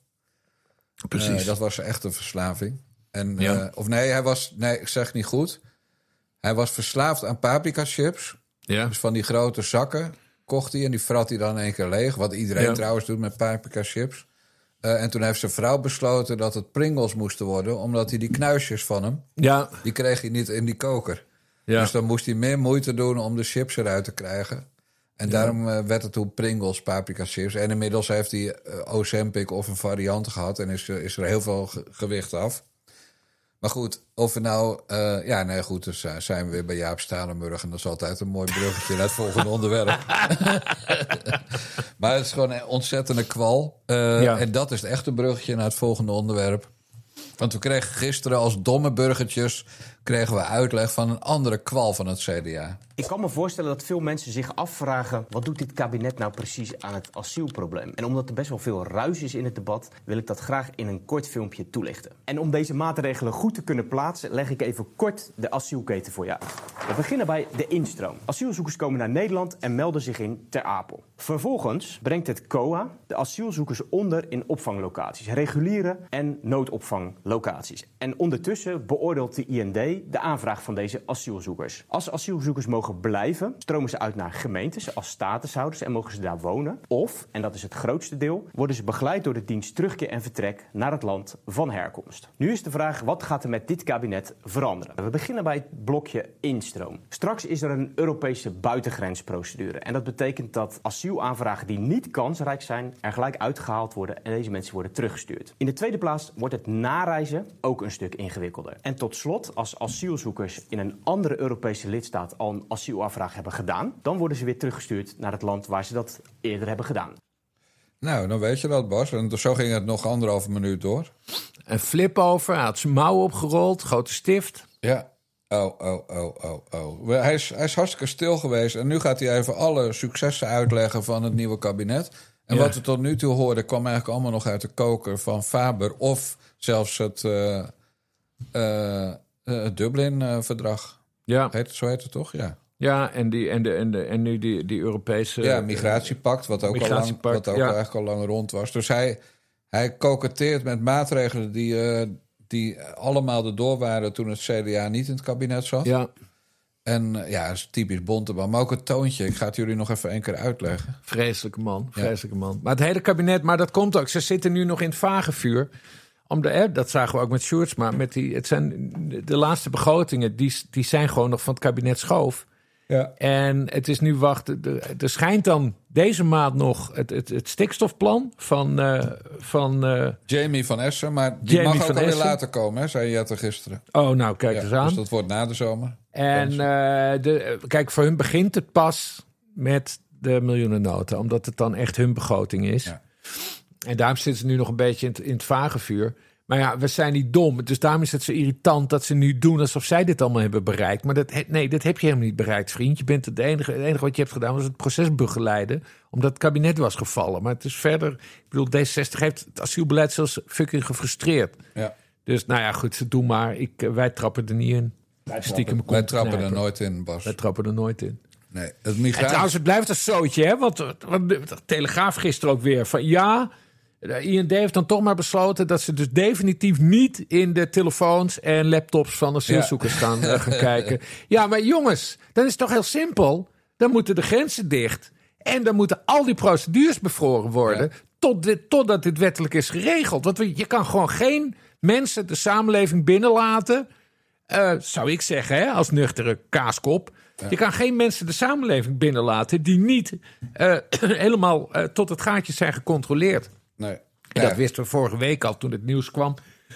Precies. Uh, dat was echt een verslaving. En, ja. uh, of nee, hij was, nee, ik zeg niet goed. Hij was verslaafd aan paprika chips. Ja. Dus van die grote zakken kocht hij en die frat hij dan in één keer leeg. Wat iedereen ja. trouwens doet met paprika chips. Uh, en toen heeft zijn vrouw besloten dat het Pringles moesten worden, omdat hij die knuisjes van hem, ja. die kreeg hij niet in die koker. Ja. Dus dan moest hij meer moeite doen om de chips eruit te krijgen. En ja. daarom uh, werd het toen Pringles paprika chips. En inmiddels heeft hij uh, Ozempic of een variant gehad en is, uh, is er heel veel ge- gewicht af. Maar goed, of we nou... Uh, ja, nee, goed, dus uh, zijn we weer bij Jaap Stalenburg. En dat is altijd een mooi bruggetje naar het volgende onderwerp. Maar het is gewoon een ontzettende kwal. Uh, ja. En dat is het echte bruggetje naar het volgende onderwerp. Want we kregen gisteren als domme burgertjes kregen we uitleg van een andere kwal van het C D A. Ik kan me voorstellen dat veel mensen zich afvragen, wat doet dit kabinet nou precies aan het asielprobleem? En omdat er best wel veel ruis is in het debat, wil ik dat graag in een kort filmpje toelichten. En om deze maatregelen goed te kunnen plaatsen, leg ik even kort de asielketen voor je uit. We beginnen bij de instroom. Asielzoekers komen naar Nederland en melden zich in Ter Apel. Vervolgens brengt het C O A de asielzoekers onder in opvanglocaties, reguliere en noodopvanglocaties. En ondertussen beoordeelt de I N D de aanvraag van deze asielzoekers. Als asielzoekers mogen blijven, stromen ze uit naar gemeentes als statushouders en mogen ze daar wonen. Of, en dat is het grootste deel, worden ze begeleid door de dienst terugkeer en vertrek naar het land van herkomst. Nu is de vraag, wat gaat er met dit kabinet veranderen? We beginnen bij het blokje instroom. Straks is er een Europese buitengrensprocedure. En dat betekent dat asielaanvragen die niet kansrijk zijn, er gelijk uitgehaald worden en deze mensen worden teruggestuurd. In de tweede plaats wordt het nareizen ook een stuk ingewikkelder. En tot slot, als asielzoekers in een andere Europese lidstaat al een asielaanvraag hebben gedaan, dan worden ze weer teruggestuurd naar het land waar ze dat eerder hebben gedaan. Nou, dan weet je dat, Bas. En zo ging het nog anderhalve minuut door. Een flip over, hij had zijn mouw opgerold, grote stift. Ja. Oh, oh, oh, oh, oh. Hij is, hij is hartstikke stil geweest. En nu gaat hij even alle successen uitleggen van het nieuwe kabinet. En ja. wat we tot nu toe hoorden, kwam eigenlijk allemaal nog uit de koker van Faber. Of zelfs het uh, uh, uh, Dublin-verdrag. Ja. Heet, zo heet het toch? Ja. Ja, en, die, en, de, en, de, en nu die, die Europese... Ja, migratiepact, wat ook, migratiepact, al, lang, wat ook ja. eigenlijk al lang rond was. Dus hij, hij koketteert met maatregelen die, uh, die allemaal erdoor waren toen het C D A niet in het kabinet zat. Ja. En uh, ja, dat is typisch Bonteman. Maar ook het toontje, ik ga het jullie nog even één keer uitleggen. Vreselijke man, vreselijke ja. man. Maar het hele kabinet, maar dat komt ook. Ze zitten nu nog in het vagevuur. Om de, hè, dat zagen we ook met Sjoerdsma. Met die, het zijn de laatste begrotingen, die, die zijn gewoon nog van het kabinet Schoof. Ja. En het is nu wachten. Er schijnt dan deze maand nog het, het, het stikstofplan van... Uh, van uh, Jamie van Essen, maar die Jamie mag ook alweer Essen. later komen, hè, zei Jette gisteren. Oh, nou, kijk Ja, eens aan. dus dat wordt na de zomer. En uh, de, kijk, voor hun begint het pas met de miljoenennota. Omdat het dan echt hun begroting is. Ja. En daarom zitten ze nu nog een beetje in het, in het vage vuur. Maar ja, we zijn niet dom. Dus daarom is het zo irritant dat ze nu doen alsof zij dit allemaal hebben bereikt. Maar dat, nee, dat heb je helemaal niet bereikt, vriend. Je bent het enige, het enige wat je hebt gedaan was het proces begeleiden. Omdat het kabinet was gevallen. Maar het is verder... Ik bedoel, D zesenzestig heeft het asielbeleid zelfs fucking gefrustreerd. Ja. Dus nou ja, goed, ze doen maar. Ik, wij trappen er niet in. Wij Stiekem trappen, wij trappen er nooit in, Bas. Wij trappen er nooit in. Nee, het migratie... En trouwens, het blijft een zootje, hè? Want, want de Telegraaf gisteren ook weer van ja... De I N D heeft dan toch maar besloten dat ze dus definitief niet in de telefoons en laptops van asielzoekers ja. gaan, uh, gaan kijken. Ja, maar jongens, dan is het toch heel simpel. Dan moeten de grenzen dicht. En dan moeten al die procedures bevroren worden. Ja. Tot dit, totdat dit wettelijk is geregeld. Want je kan gewoon geen mensen de samenleving binnenlaten. Uh, zou ik zeggen, hè, als nuchtere kaaskop. Ja. Je kan geen mensen de samenleving binnenlaten die niet uh, helemaal uh, tot het gaatje zijn gecontroleerd. Nee. En dat wisten we vorige week al toen het nieuws kwam.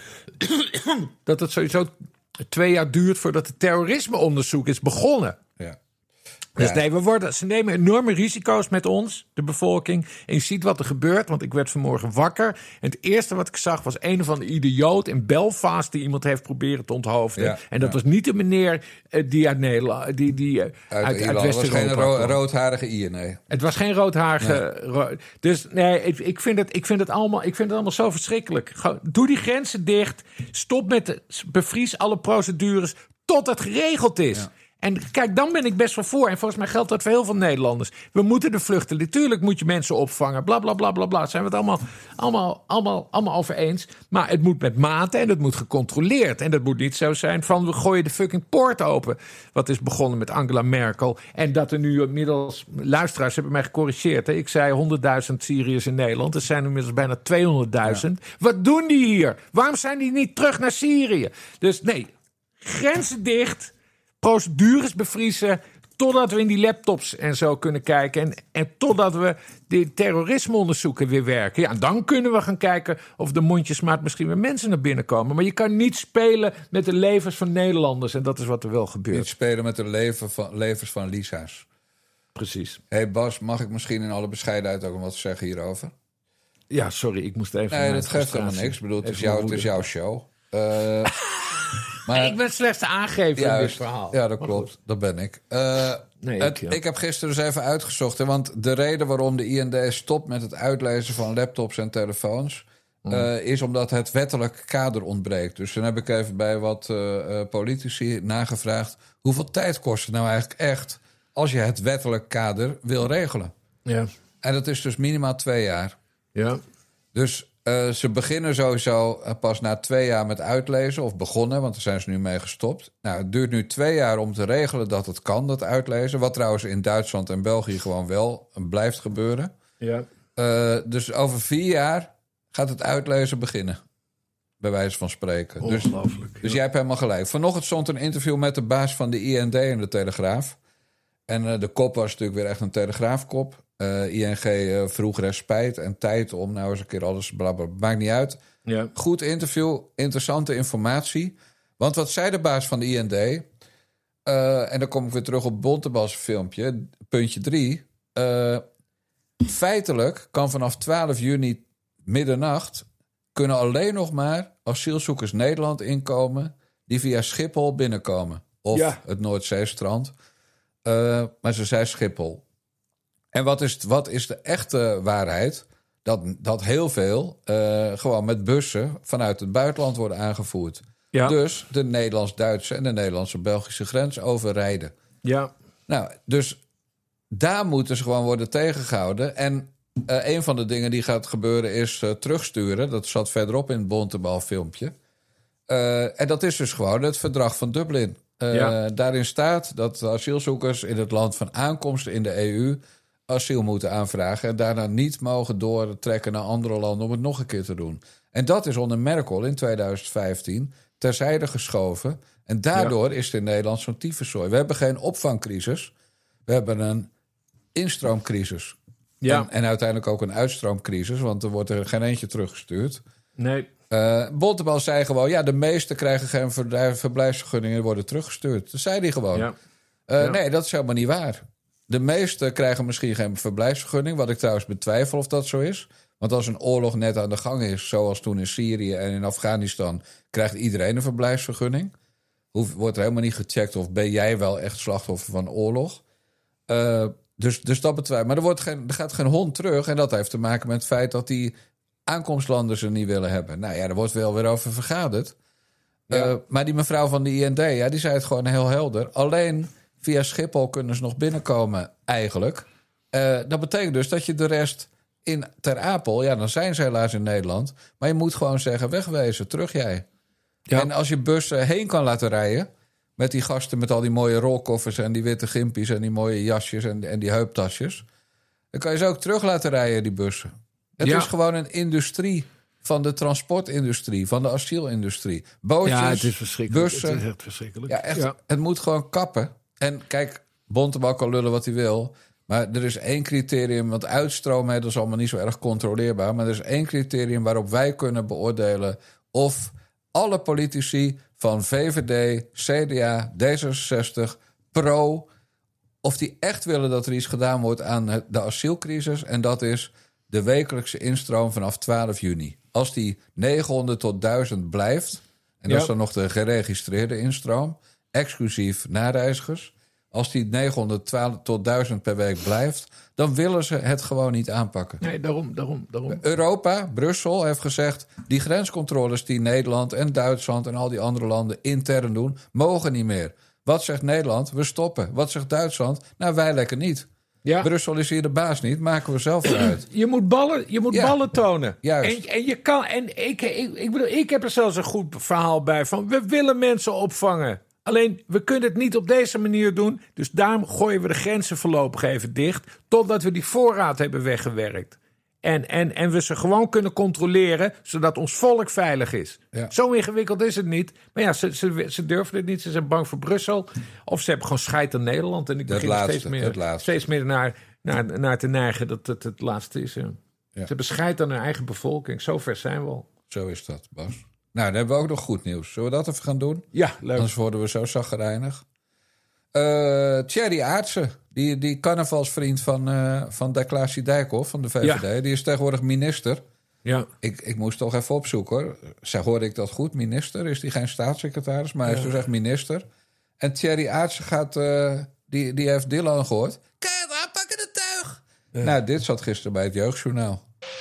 Dat het sowieso twee jaar duurt voordat het terrorismeonderzoek is begonnen. Ja. Dus ja. nee, we worden, ze nemen enorme risico's met ons, de bevolking. En je ziet wat er gebeurt, want ik werd vanmorgen wakker. En het eerste wat ik zag was een of andere idioot in Belfast die iemand heeft proberen te onthoofden. Ja. En dat ja. was niet de meneer uh, die uit Nederland, die, die uh, uit, uit, uit West-Europa. Het was geen ro- roodharige Ier, nee. Het was geen roodharige. Nee. Ro- dus nee, ik, ik, vind het, ik, vind het allemaal, ik vind het allemaal zo verschrikkelijk. Go, doe die grenzen dicht. Stop met de, bevries alle procedures tot het geregeld is. Ja. En kijk, dan ben ik best wel voor. En volgens mij geldt dat voor heel veel Nederlanders. We moeten de vluchtelingen. Tuurlijk moet je mensen opvangen. Bla, bla, bla, bla, bla. Daar zijn we het allemaal, allemaal, allemaal, allemaal over eens. Maar het moet met mate en het moet gecontroleerd. En dat moet niet zo zijn van we gooien de fucking poort open. Wat is begonnen met Angela Merkel. En dat er nu inmiddels... Luisteraars hebben mij gecorrigeerd. Hè? Ik zei honderdduizend Syriërs in Nederland. Er zijn inmiddels bijna tweehonderdduizend. Ja. Wat doen die hier? Waarom zijn die niet terug naar Syrië? Dus nee, grenzen dicht... procedures bevriezen totdat we in die laptops en zo kunnen kijken. En, en totdat we die terrorismeonderzoeken weer werken. Ja, en dan kunnen we gaan kijken of de mondjesmaat misschien weer mensen naar binnen komen. Maar je kan niet spelen met de levens van Nederlanders. En dat is wat er wel gebeurt. Niet spelen met de leven van, levens van Lisa's. Precies. Hé hey Bas, mag ik misschien in alle bescheidenheid ook wat zeggen hierover? Ja, sorry, ik moest even... Nee, dat geeft helemaal niks. Ik bedoel, het is, jouw, het is jouw show. Uh, Maar, ik ben slechts de aangever ja, in dit verhaal. Ja, dat klopt. Dat ben ik. Uh, nee, het, ik, ja. ik heb gisteren dus even uitgezocht. Hè, want de reden waarom de I N D stopt met het uitlezen van laptops en telefoons... Mm. Uh, is omdat het wettelijk kader ontbreekt. Dus dan heb ik even bij wat uh, uh, politici nagevraagd... hoeveel tijd kost het nou eigenlijk echt... als je het wettelijk kader wil regelen? Ja. En dat is dus minimaal twee jaar. Ja. Dus... Uh, ze beginnen sowieso uh, pas na twee jaar met uitlezen, of begonnen, want daar zijn ze nu mee gestopt. Nou, het duurt nu twee jaar om te regelen dat het kan, dat uitlezen. Wat trouwens in Duitsland en België gewoon wel uh, blijft gebeuren. Ja. Uh, dus over vier jaar gaat het uitlezen beginnen, bij wijze van spreken. Ongelooflijk. Dus, dus jij hebt helemaal gelijk. Vanochtend stond een interview met de baas van de I N D in de Telegraaf. En uh, de kop was natuurlijk weer echt een Telegraafkop. Uh, I N G uh, vroeg respijt en tijd om nou eens een keer alles... Blablabla. Maakt niet uit. Ja. Goed interview, interessante informatie. Want wat zei de baas van de I N D... Uh, en dan kom ik weer terug op Bontebals filmpje, puntje drie... Uh, feitelijk kan vanaf twaalf juni middernacht... kunnen alleen nog maar asielzoekers Nederland inkomen... die via Schiphol binnenkomen. Of ja. het Noordzeestrand. Uh, maar ze zei Schiphol. En wat is, wat is de echte waarheid? Dat, dat heel veel uh, gewoon met bussen vanuit het buitenland worden aangevoerd. Ja. Dus de Nederlands-Duitse en de Nederlandse-Belgische grens overrijden. Ja. Nou, dus daar moeten ze gewoon worden tegengehouden. En uh, een van de dingen die gaat gebeuren is uh, terugsturen. Dat zat verderop in het Bontebal filmpje. Uh, en dat is dus gewoon het verdrag van Dublin. Uh, ja. Daarin staat dat asielzoekers in het land van aankomst in de E U... asiel moeten aanvragen en daarna niet mogen doortrekken naar andere landen om het nog een keer te doen. En dat is onder Merkel in tweeduizend vijftien terzijde geschoven. En daardoor ja. is het in Nederland zo'n tyfuszooi. We hebben geen opvangcrisis. We hebben een instroomcrisis. Ja. En, en uiteindelijk ook een uitstroomcrisis, want er wordt er geen eentje teruggestuurd. Nee. Uh, Bontebal zei gewoon, ja, de meesten krijgen geen verblijf, verblijfsvergunningen en worden teruggestuurd. Dat zei hij gewoon. Ja. Uh, Ja. Nee, dat is helemaal niet waar. De meesten krijgen misschien geen verblijfsvergunning, wat ik trouwens betwijfel of dat zo is. Want als een oorlog net aan de gang is, zoals toen in Syrië en in Afghanistan, krijgt iedereen een verblijfsvergunning. Hoeft, wordt er helemaal niet gecheckt of ben jij wel echt slachtoffer van oorlog. Uh, dus, dus dat betwijfel. Maar er, wordt geen, er gaat geen hond terug en dat heeft te maken met het feit dat die aankomstlanden ze niet willen hebben. Nou ja, er wordt wel weer over vergaderd. Ja. Uh, maar die mevrouw van de I N D, ja, die zei het gewoon heel helder. Alleen via Schiphol kunnen ze nog binnenkomen, eigenlijk. Uh, dat betekent dus dat je de rest in Ter Apel, ja, dan zijn ze helaas in Nederland. Maar je moet gewoon zeggen, wegwezen, terug jij. Ja. En als je bussen heen kan laten rijden, met die gasten met al die mooie rolkoffers en die witte gimpies en die mooie jasjes en, en die heuptasjes, dan kan je ze ook terug laten rijden, die bussen. Het ja. is gewoon een industrie van de transportindustrie, van de asielindustrie. Bootjes, ja, het is verschrikkelijk. bussen. Het is echt verschrikkelijk. Ja, echt, ja. Het moet gewoon kappen. En kijk, Bontebal kan lullen wat hij wil, maar er is één criterium, want uitstromen, dat is allemaal niet zo erg controleerbaar, maar er is één criterium waarop wij kunnen beoordelen of alle politici van V V D, C D A, D zesenzestig, Pro, of die echt willen dat er iets gedaan wordt aan de asielcrisis, en dat is de wekelijkse instroom vanaf twaalf juni. Als die negenhonderd tot duizend blijft, en dat ja. is dan nog de geregistreerde instroom, exclusief nareizigers, als die negenhonderd tot duizend per week blijft, dan willen ze het gewoon niet aanpakken. Nee, daarom, daarom, daarom. Europa, Brussel, heeft gezegd, die grenscontroles die Nederland en Duitsland en al die andere landen intern doen, mogen niet meer. Wat zegt Nederland? We stoppen. Wat zegt Duitsland? Nou, wij lekker niet. Ja. Brussel is hier de baas niet, maken we zelf eruit. Je moet ballen, je moet ja. ballen tonen. Juist. En, en je kan, en ik, ik, ik bedoel, ik heb er zelfs een goed verhaal bij van, we willen mensen opvangen. Alleen, we kunnen het niet op deze manier doen. Dus daarom gooien we de grenzen voorlopig even dicht, totdat we die voorraad hebben weggewerkt. En, en, en we ze gewoon kunnen controleren, zodat ons volk veilig is. Ja. Zo ingewikkeld is het niet. Maar ja, ze, ze, ze durven het niet. Ze zijn bang voor Brussel. Of ze hebben gewoon scheid aan Nederland. En ik dat begin laatste, steeds meer, steeds meer naar, naar, naar te neigen dat het het laatste is. Ja. Ja. Ze hebben scheid aan hun eigen bevolking. Zo ver zijn we al. Zo is dat, Bas. Nou, dan hebben we ook nog goed nieuws. Zullen we dat even gaan doen? Ja, leuk. Anders worden we zo chagrijnig. Uh, Thierry Aartsen, die, die carnavalsvriend van, uh, van Declasie Dijkhoff van de V V D... Ja. Die is tegenwoordig minister. Ja. Ik, ik moest toch even opzoeken, hoor. Zeg, hoorde ik dat goed? Minister? Is die geen staatssecretaris? Maar hij ja. is dus echt minister. En Thierry Aartsen gaat... Uh, die, die heeft Dylan gehoord. Kijk, we pakken de tuig! Ja. Nou, dit zat gisteren bij het Jeugdjournaal.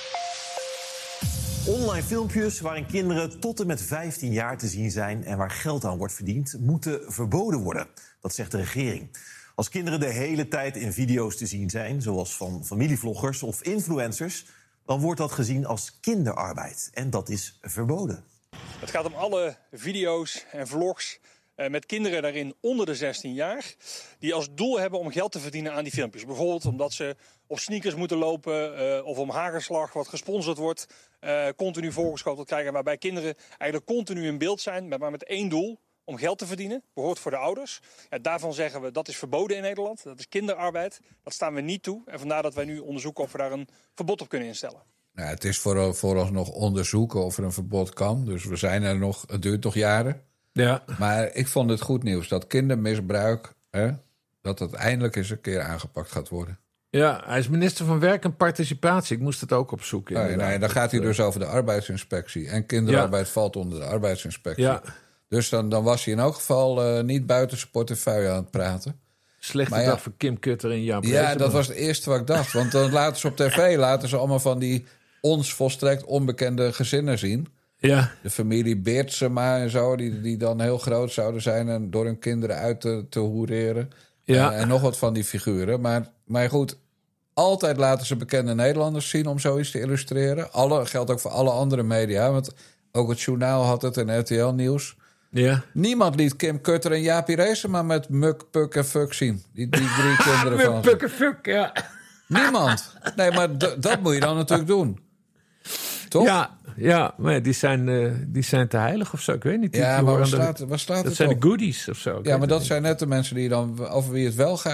Online filmpjes waarin kinderen tot en met vijftien jaar te zien zijn en waar geld aan wordt verdiend, moeten verboden worden. Dat zegt de regering. Als kinderen de hele tijd in video's te zien zijn, zoals van familievloggers of influencers, dan wordt dat gezien als kinderarbeid. En dat is verboden. Het gaat om alle video's en vlogs uh, met kinderen daarin onder de zestien jaar, die als doel hebben om geld te verdienen aan die filmpjes. Bijvoorbeeld omdat ze op sneakers moeten lopen uh, of om hagelslag wat gesponsord wordt, uh, continu voorgeschoteld krijgen, waarbij kinderen eigenlijk continu in beeld zijn, maar met één doel, om geld te verdienen, behoort voor de ouders. Ja, daarvan zeggen we dat is verboden in Nederland, dat is kinderarbeid, dat staan we niet toe. En vandaar dat wij nu onderzoeken of we daar een verbod op kunnen instellen. Nou, het is voor, vooralsnog onderzoeken of er een verbod kan, dus we zijn er nog, het duurt toch jaren. Ja. Maar ik vond het goed nieuws dat kindermisbruik, hè, dat het eindelijk eens een keer aangepakt gaat worden. Ja, hij is minister van Werk en Participatie. Ik moest het ook opzoeken. Nee, nee, dan gaat hij dus over de arbeidsinspectie. En kinderarbeid ja. valt onder de arbeidsinspectie. Ja. Dus dan, dan was hij in elk geval uh, niet buiten zijn portefeuille aan het praten. Slechte ja, dag voor Kim Kutter en Jan Ja, Brezen, dat was het eerste wat ik dacht. Want dan laten ze op tv laten ze allemaal van die ons volstrekt onbekende gezinnen zien. Ja. De familie Beertsema en zo, die, die dan heel groot zouden zijn en door hun kinderen uit te, te hoereren. Ja. Uh, en nog wat van die figuren. Maar, maar goed, altijd laten ze bekende Nederlanders zien om zoiets te illustreren. Alle, geldt ook voor alle andere media, want ook het journaal had het en R T L Nieuws. Ja. Niemand liet Kim Kutter en Jaapie Reesema met Muk, Puk en Fuck zien. Die, die drie kinderen van Muk, Puk en Fuck, ja. Niemand. Nee, maar d- dat moet je dan natuurlijk doen. Toch? Ja, ja, maar die zijn, uh, die zijn te heilig of zo. Ik weet niet. Die, ja, die maar waar de, staat, waar staat dat het zijn op? de goodies of zo. Ja, maar dat niet. zijn net de mensen die dan over wie het wel gaat.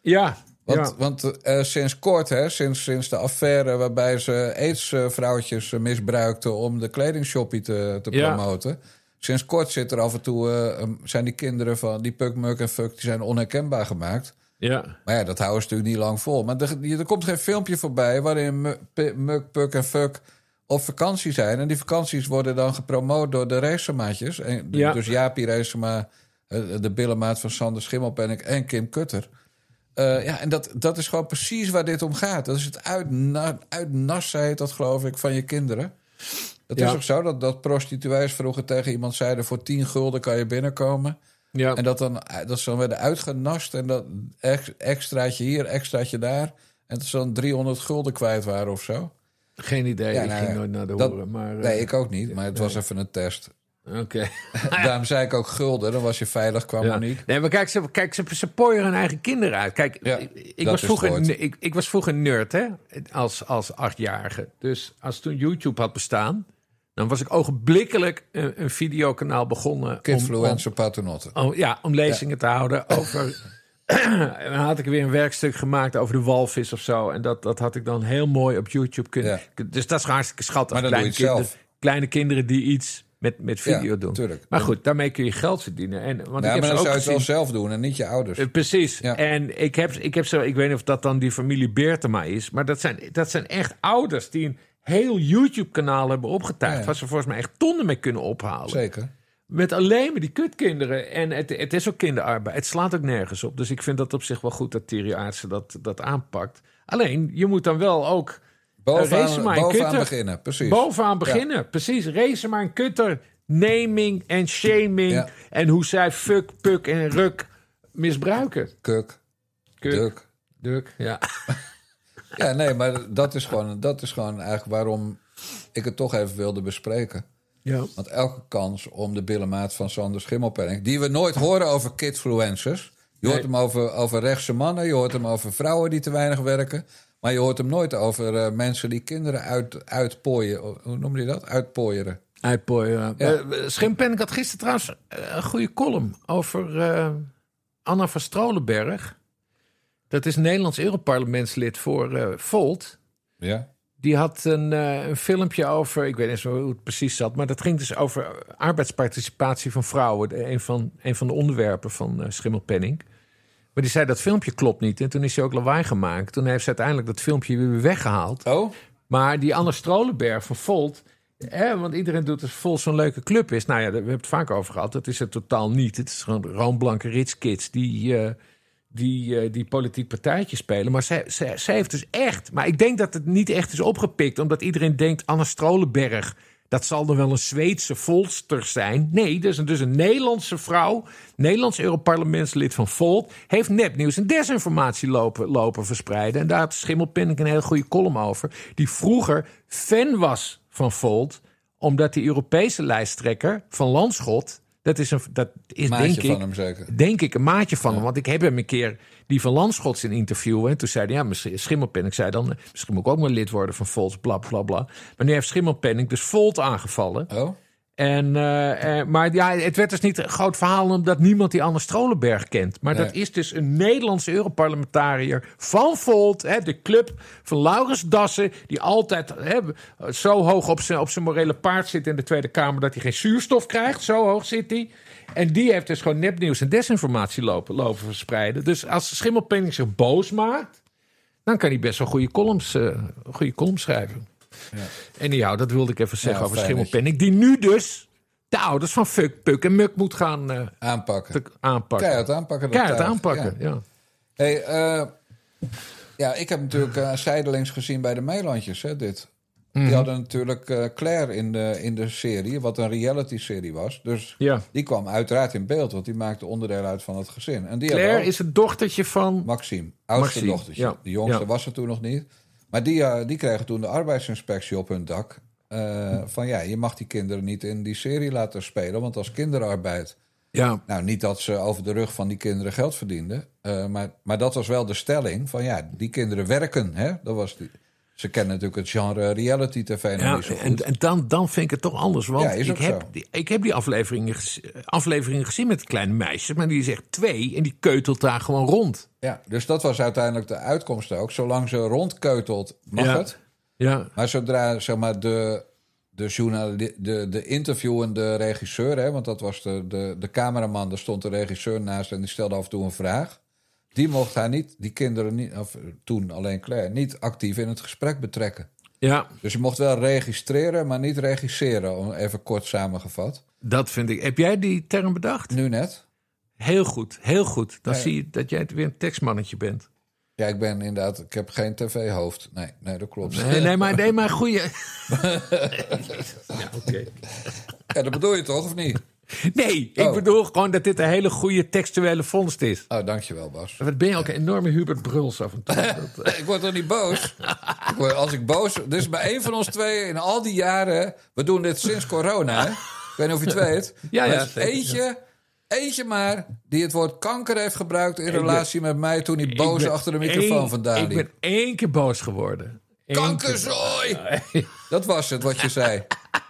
Ja, Want, ja. want uh, sinds kort, hè, sinds, sinds de affaire waarbij ze AIDS-vrouwtjes misbruikten om de kledingshopie te, te Ja. promoten. Sinds kort zit er af en toe, uh, um, zijn die kinderen van die Puk, Muk en Fuck, die zijn onherkenbaar gemaakt. Ja. Maar ja, dat houden ze natuurlijk niet lang vol. Maar er, er komt geen filmpje voorbij waarin Muk, Muk, Puk en Fuck op vakantie zijn. En die vakanties worden dan gepromoot door de racemaatjes. En, Ja. Dus Jaapie Racema, de billenmaat van Sander Schimmelpenninck en Kim Kutter. Uh, ja, en dat, dat is gewoon precies waar dit om gaat. Dat is het uitna, uitnassen, heet dat geloof ik, van je kinderen. Dat Ja. is ook zo, dat, dat prostituees vroeger tegen iemand zeiden... voor tien gulden kan je binnenkomen. Ja. En dat, dan, dat ze dan werden uitgenast. En dat ex, extraatje hier, extraatje daar. En dat ze dan driehonderd gulden kwijt waren of zo. Geen idee, Ja, ik nou ging ja, nooit naar de dat- horen. Maar, uh, Nee, ik ook niet, maar het was even een test. Oké. Daarom zei ik ook gulden, dan was je veilig, kwam Ja. Monique. Nee, maar kijk, ze, kijk, ze, ze pooien hun eigen kinderen uit. Kijk, Ja, ik, ik, dat was is vroeger, het woord. ik, ik was vroeger nerd, hè, als, als achtjarige. Dus als toen YouTube had bestaan, dan was ik ogenblikkelijk een, een videokanaal begonnen. om, Kidfluencer paternotte. om, om, ja, om lezingen te houden over... En dan had ik weer een werkstuk gemaakt over de walvis of zo. En dat, dat had ik dan heel mooi op YouTube kunnen... Dus dat is hartstikke schattig. Maar dan doe je Kleine, het kinderen, kleine kinderen die iets met, met video Ja, doen. tuurlijk. Maar goed, daarmee kun je geld verdienen. En, want Ja, ik heb maar ze dan ook zou je het wel gezien. zelf doen en niet je ouders. Uh, precies. Ja. En ik heb, ik heb zo, ik weet niet of dat dan die familie Beertema is, maar dat zijn, dat zijn echt ouders die een heel YouTube-kanaal hebben opgetuigd, Ja, ja. waar ze volgens mij echt tonnen mee kunnen ophalen. Zeker. Met alleen maar die kutkinderen. En het, het is ook kinderarbeid. Het slaat ook nergens op. Dus ik vind dat op zich wel goed dat Thierry Aartsen dat, dat aanpakt. Alleen, je moet dan wel ook... Bovenaan, racen maar en bovenaan kutter. beginnen, precies. Bovenaan beginnen, precies. Racen maar een kutter. Naming en shaming. Ja. En hoe zij fuck, puk en ruk misbruiken. Kuk, Kuk, duk. duk, ja. Ja, nee, maar dat is, gewoon, dat is gewoon eigenlijk waarom ik het toch even wilde bespreken. ja. Want elke kans om de billenmaat van Sander Schimmelpenninck... die we nooit horen over kidfluencers. Je hoort Nee. hem over, over rechtse mannen, je hoort hem over vrouwen die te weinig werken... maar je hoort hem nooit over uh, mensen die kinderen uit, uitpooien. Hoe noem je dat? Uitpooieren. Uitpooien. Ja. Uh, Schimpenninck had gisteren trouwens uh, een goede column over uh, Anna van Strolenberg. Dat is een Nederlands Europarlementslid voor uh, Volt. Ja? Die had een, uh, een filmpje over, ik weet niet zo hoe het precies zat... maar dat ging dus over arbeidsparticipatie van vrouwen. De- Een van, een van de onderwerpen van uh, Schimmelpenninck. Maar die zei dat filmpje klopt niet. En toen is hij ook lawaai gemaakt. Toen heeft ze uiteindelijk dat filmpje weer weggehaald. Oh? Maar die Anna Strolenberg van Volt... Hè, want iedereen doet het Volt zo'n leuke club is. Nou ja, daar- we hebben het vaak over gehad. Dat is het totaal niet. Het is gewoon roodblanke rich kids die... Uh, Die, uh, die politiek partijtje spelen. Maar zij, zij, zij heeft dus echt... Maar ik denk dat het niet echt is opgepikt... omdat iedereen denkt... Anna Strolenberg... dat zal dan wel een Zweedse volster zijn. Nee, dus een, dus een Nederlandse vrouw... Nederlands Europarlementslid van Volt... heeft nepnieuws en desinformatie lopen, lopen verspreiden. En daar had Schimmelpenninck een hele goede column over... die vroeger fan was van Volt... omdat die Europese lijsttrekker van Landschot... Dat is, een, dat is Maatje denk ik, van hem zeker. denk ik een maatje van hem. Want ik heb hem een keer die van Landschots in interviewen. En toen zei hij, ja, misschien Schimmelpenninck zei dan... misschien moet ik ook maar lid worden van Volt, bla, bla, bla. Maar nu heeft Schimmelpenninck dus Volt aangevallen. Oh? En, uh, uh, maar ja, het werd dus niet een groot verhaal... omdat niemand die Anne Strolenberg kent. Maar Nee. dat is dus een Nederlandse Europarlementariër van Volt. Hè, de club van Laurens Dassen... die altijd hè, zo hoog op zijn, op zijn morele paard zit in de Tweede Kamer... dat hij geen zuurstof krijgt. Zo hoog zit hij. En die heeft dus gewoon nepnieuws en desinformatie lopen, lopen verspreiden. Dus als Schimmelpenninck zich boos maakt... dan kan hij best wel goede columns, uh, goede columns schrijven. Ja. En ja, dat wilde ik even zeggen Ja, over fijn Schimmelpenninck... die nu dus de ouders van Fuck, Puk en Muk moet gaan uh, Aanpakken. te, aanpakken. Keihard aanpakken. dat Keihard tuig. aanpakken, Ja. ja. Hey, uh, ja, ik heb natuurlijk uh, zijdelings gezien bij de Meilandjes, hè, dit. Mm-hmm. Die hadden natuurlijk uh, Claire in de, in de serie, wat een reality-serie was. Dus Ja. die kwam uiteraard in beeld, want die maakte onderdeel uit van het gezin. En die Claire hebben ook- is het dochtertje van... Maxime, oudste Maxime, dochtertje. ja. De jongste Ja. was er toen nog niet. Maar die, uh, die kregen toen de arbeidsinspectie op hun dak. Uh, van ja, je mag die kinderen niet in die serie laten spelen, want dat is kinderarbeid. Ja, Nou, niet dat ze over de rug van die kinderen geld verdienden. Uh, maar, maar dat was wel de stelling van ja, die kinderen werken. Hè? Dat was die. Ze kennen natuurlijk het genre reality tv nog Ja, niet zo goed. en en dan, dan vind ik het toch anders. Want Ja, is ik, ook heb zo. die, ik heb die afleveringen, gez- afleveringen gezien met kleine meisjes. Maar die is echt twee en die keutelt daar gewoon rond. Ja, dus dat was uiteindelijk de uitkomst ook. Zolang ze rondkeutelt, mag Ja. het. Ja, Maar zodra zeg maar, de, de, journali- de, de interviewende regisseur... Hè, want dat was de, de, de cameraman, daar stond de regisseur naast... en die stelde af en toe een vraag. Die mocht hij niet, die kinderen niet... of toen alleen Claire, niet actief in het gesprek betrekken. ja, Dus je mocht wel registreren, maar niet regisseren. Om even kort samengevat. dat vind ik. Heb jij die term bedacht? Nu net. Heel goed, heel goed. Dan Ja. zie je dat jij weer een tekstmannetje bent. Ja, ik ben inderdaad... Ik heb geen tv-hoofd. Nee, nee, dat klopt. Nee, nee, maar, nee, maar goeie. Ja, oké. Ja, dat bedoel je toch, of niet? Nee, ik Oh. bedoel gewoon dat dit een hele goede textuele vondst is. Oh, dankjewel, Bas. Wat ben je ook een enorme Hubert Bruls af en toe. Dat, Ik word toch niet boos? Ik word, als ik boos... Dit is bij één van ons tweeën in al die jaren... We doen dit sinds corona, hè? Ik weet niet of je het weet. Ja, Maar ja, er is zeker, eentje, eentje maar die het woord kanker heeft gebruikt... in ben- relatie met mij toen hij ik boos ben achter de microfoon één- vandaan Ik liep. ben één keer boos geworden. Eén Kankerzooi! Dat was het wat je zei.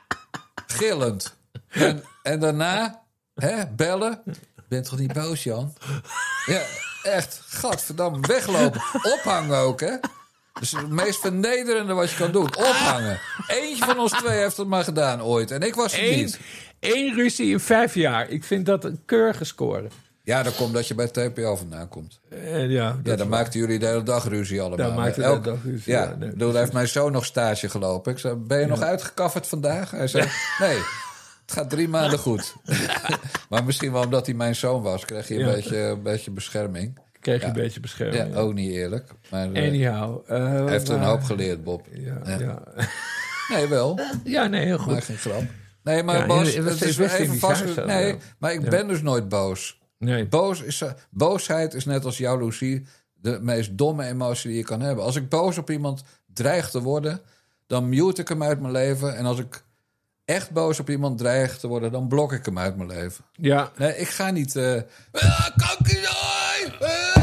Gillend. En, en daarna, hè, bellen. Ben toch niet boos, Jan? Ja, echt. Gadverdamme, weglopen. Ophangen ook, hè? Dus het meest vernederende wat je kan doen. Ophangen. Eentje van ons twee heeft het maar gedaan ooit. En ik was het Eén, niet. één ruzie in vijf jaar. Ik vind dat een keurige score. Ja, dat komt dat je bij T P O vandaan komt. Uh, ja, dat Ja, is dan waar. maakten jullie de hele dag ruzie allemaal. Dan maakten we de hele dag ruzie, Ja, ja, nee, ik bedoel, daar heeft mijn zoon nog stage gelopen. Ik zei, ben je nog uitgekafferd vandaag? Hij zei, nee, het gaat drie maanden goed. Maar misschien wel omdat hij mijn zoon was, kreeg je een, Ja. beetje, een beetje bescherming. Kreeg je Ja. een beetje bescherming. Ja, ook niet eerlijk. Maar eh, Anyhow. uh, hij heeft een maar- hoop geleerd, Bob. Ja, Ja. ja. Nee, wel. ja, nee, heel Maar goed. geen grap. Nee, maar Ja, Bas, in- in- het in is weer even West-Indisch vast. huis zo, Nee, ja. maar ik Ja. ben dus nooit boos. Nee. Boos is, eh, boosheid is net als jaloezie de meest domme emotie die je kan hebben. Als ik boos op iemand dreig te worden, dan mute ik hem uit mijn leven. En als ik echt boos op iemand dreig te worden, dan blok ik hem uit mijn leven. Ja, Nee, ik ga niet... eh ah, kankerzooi! Ah!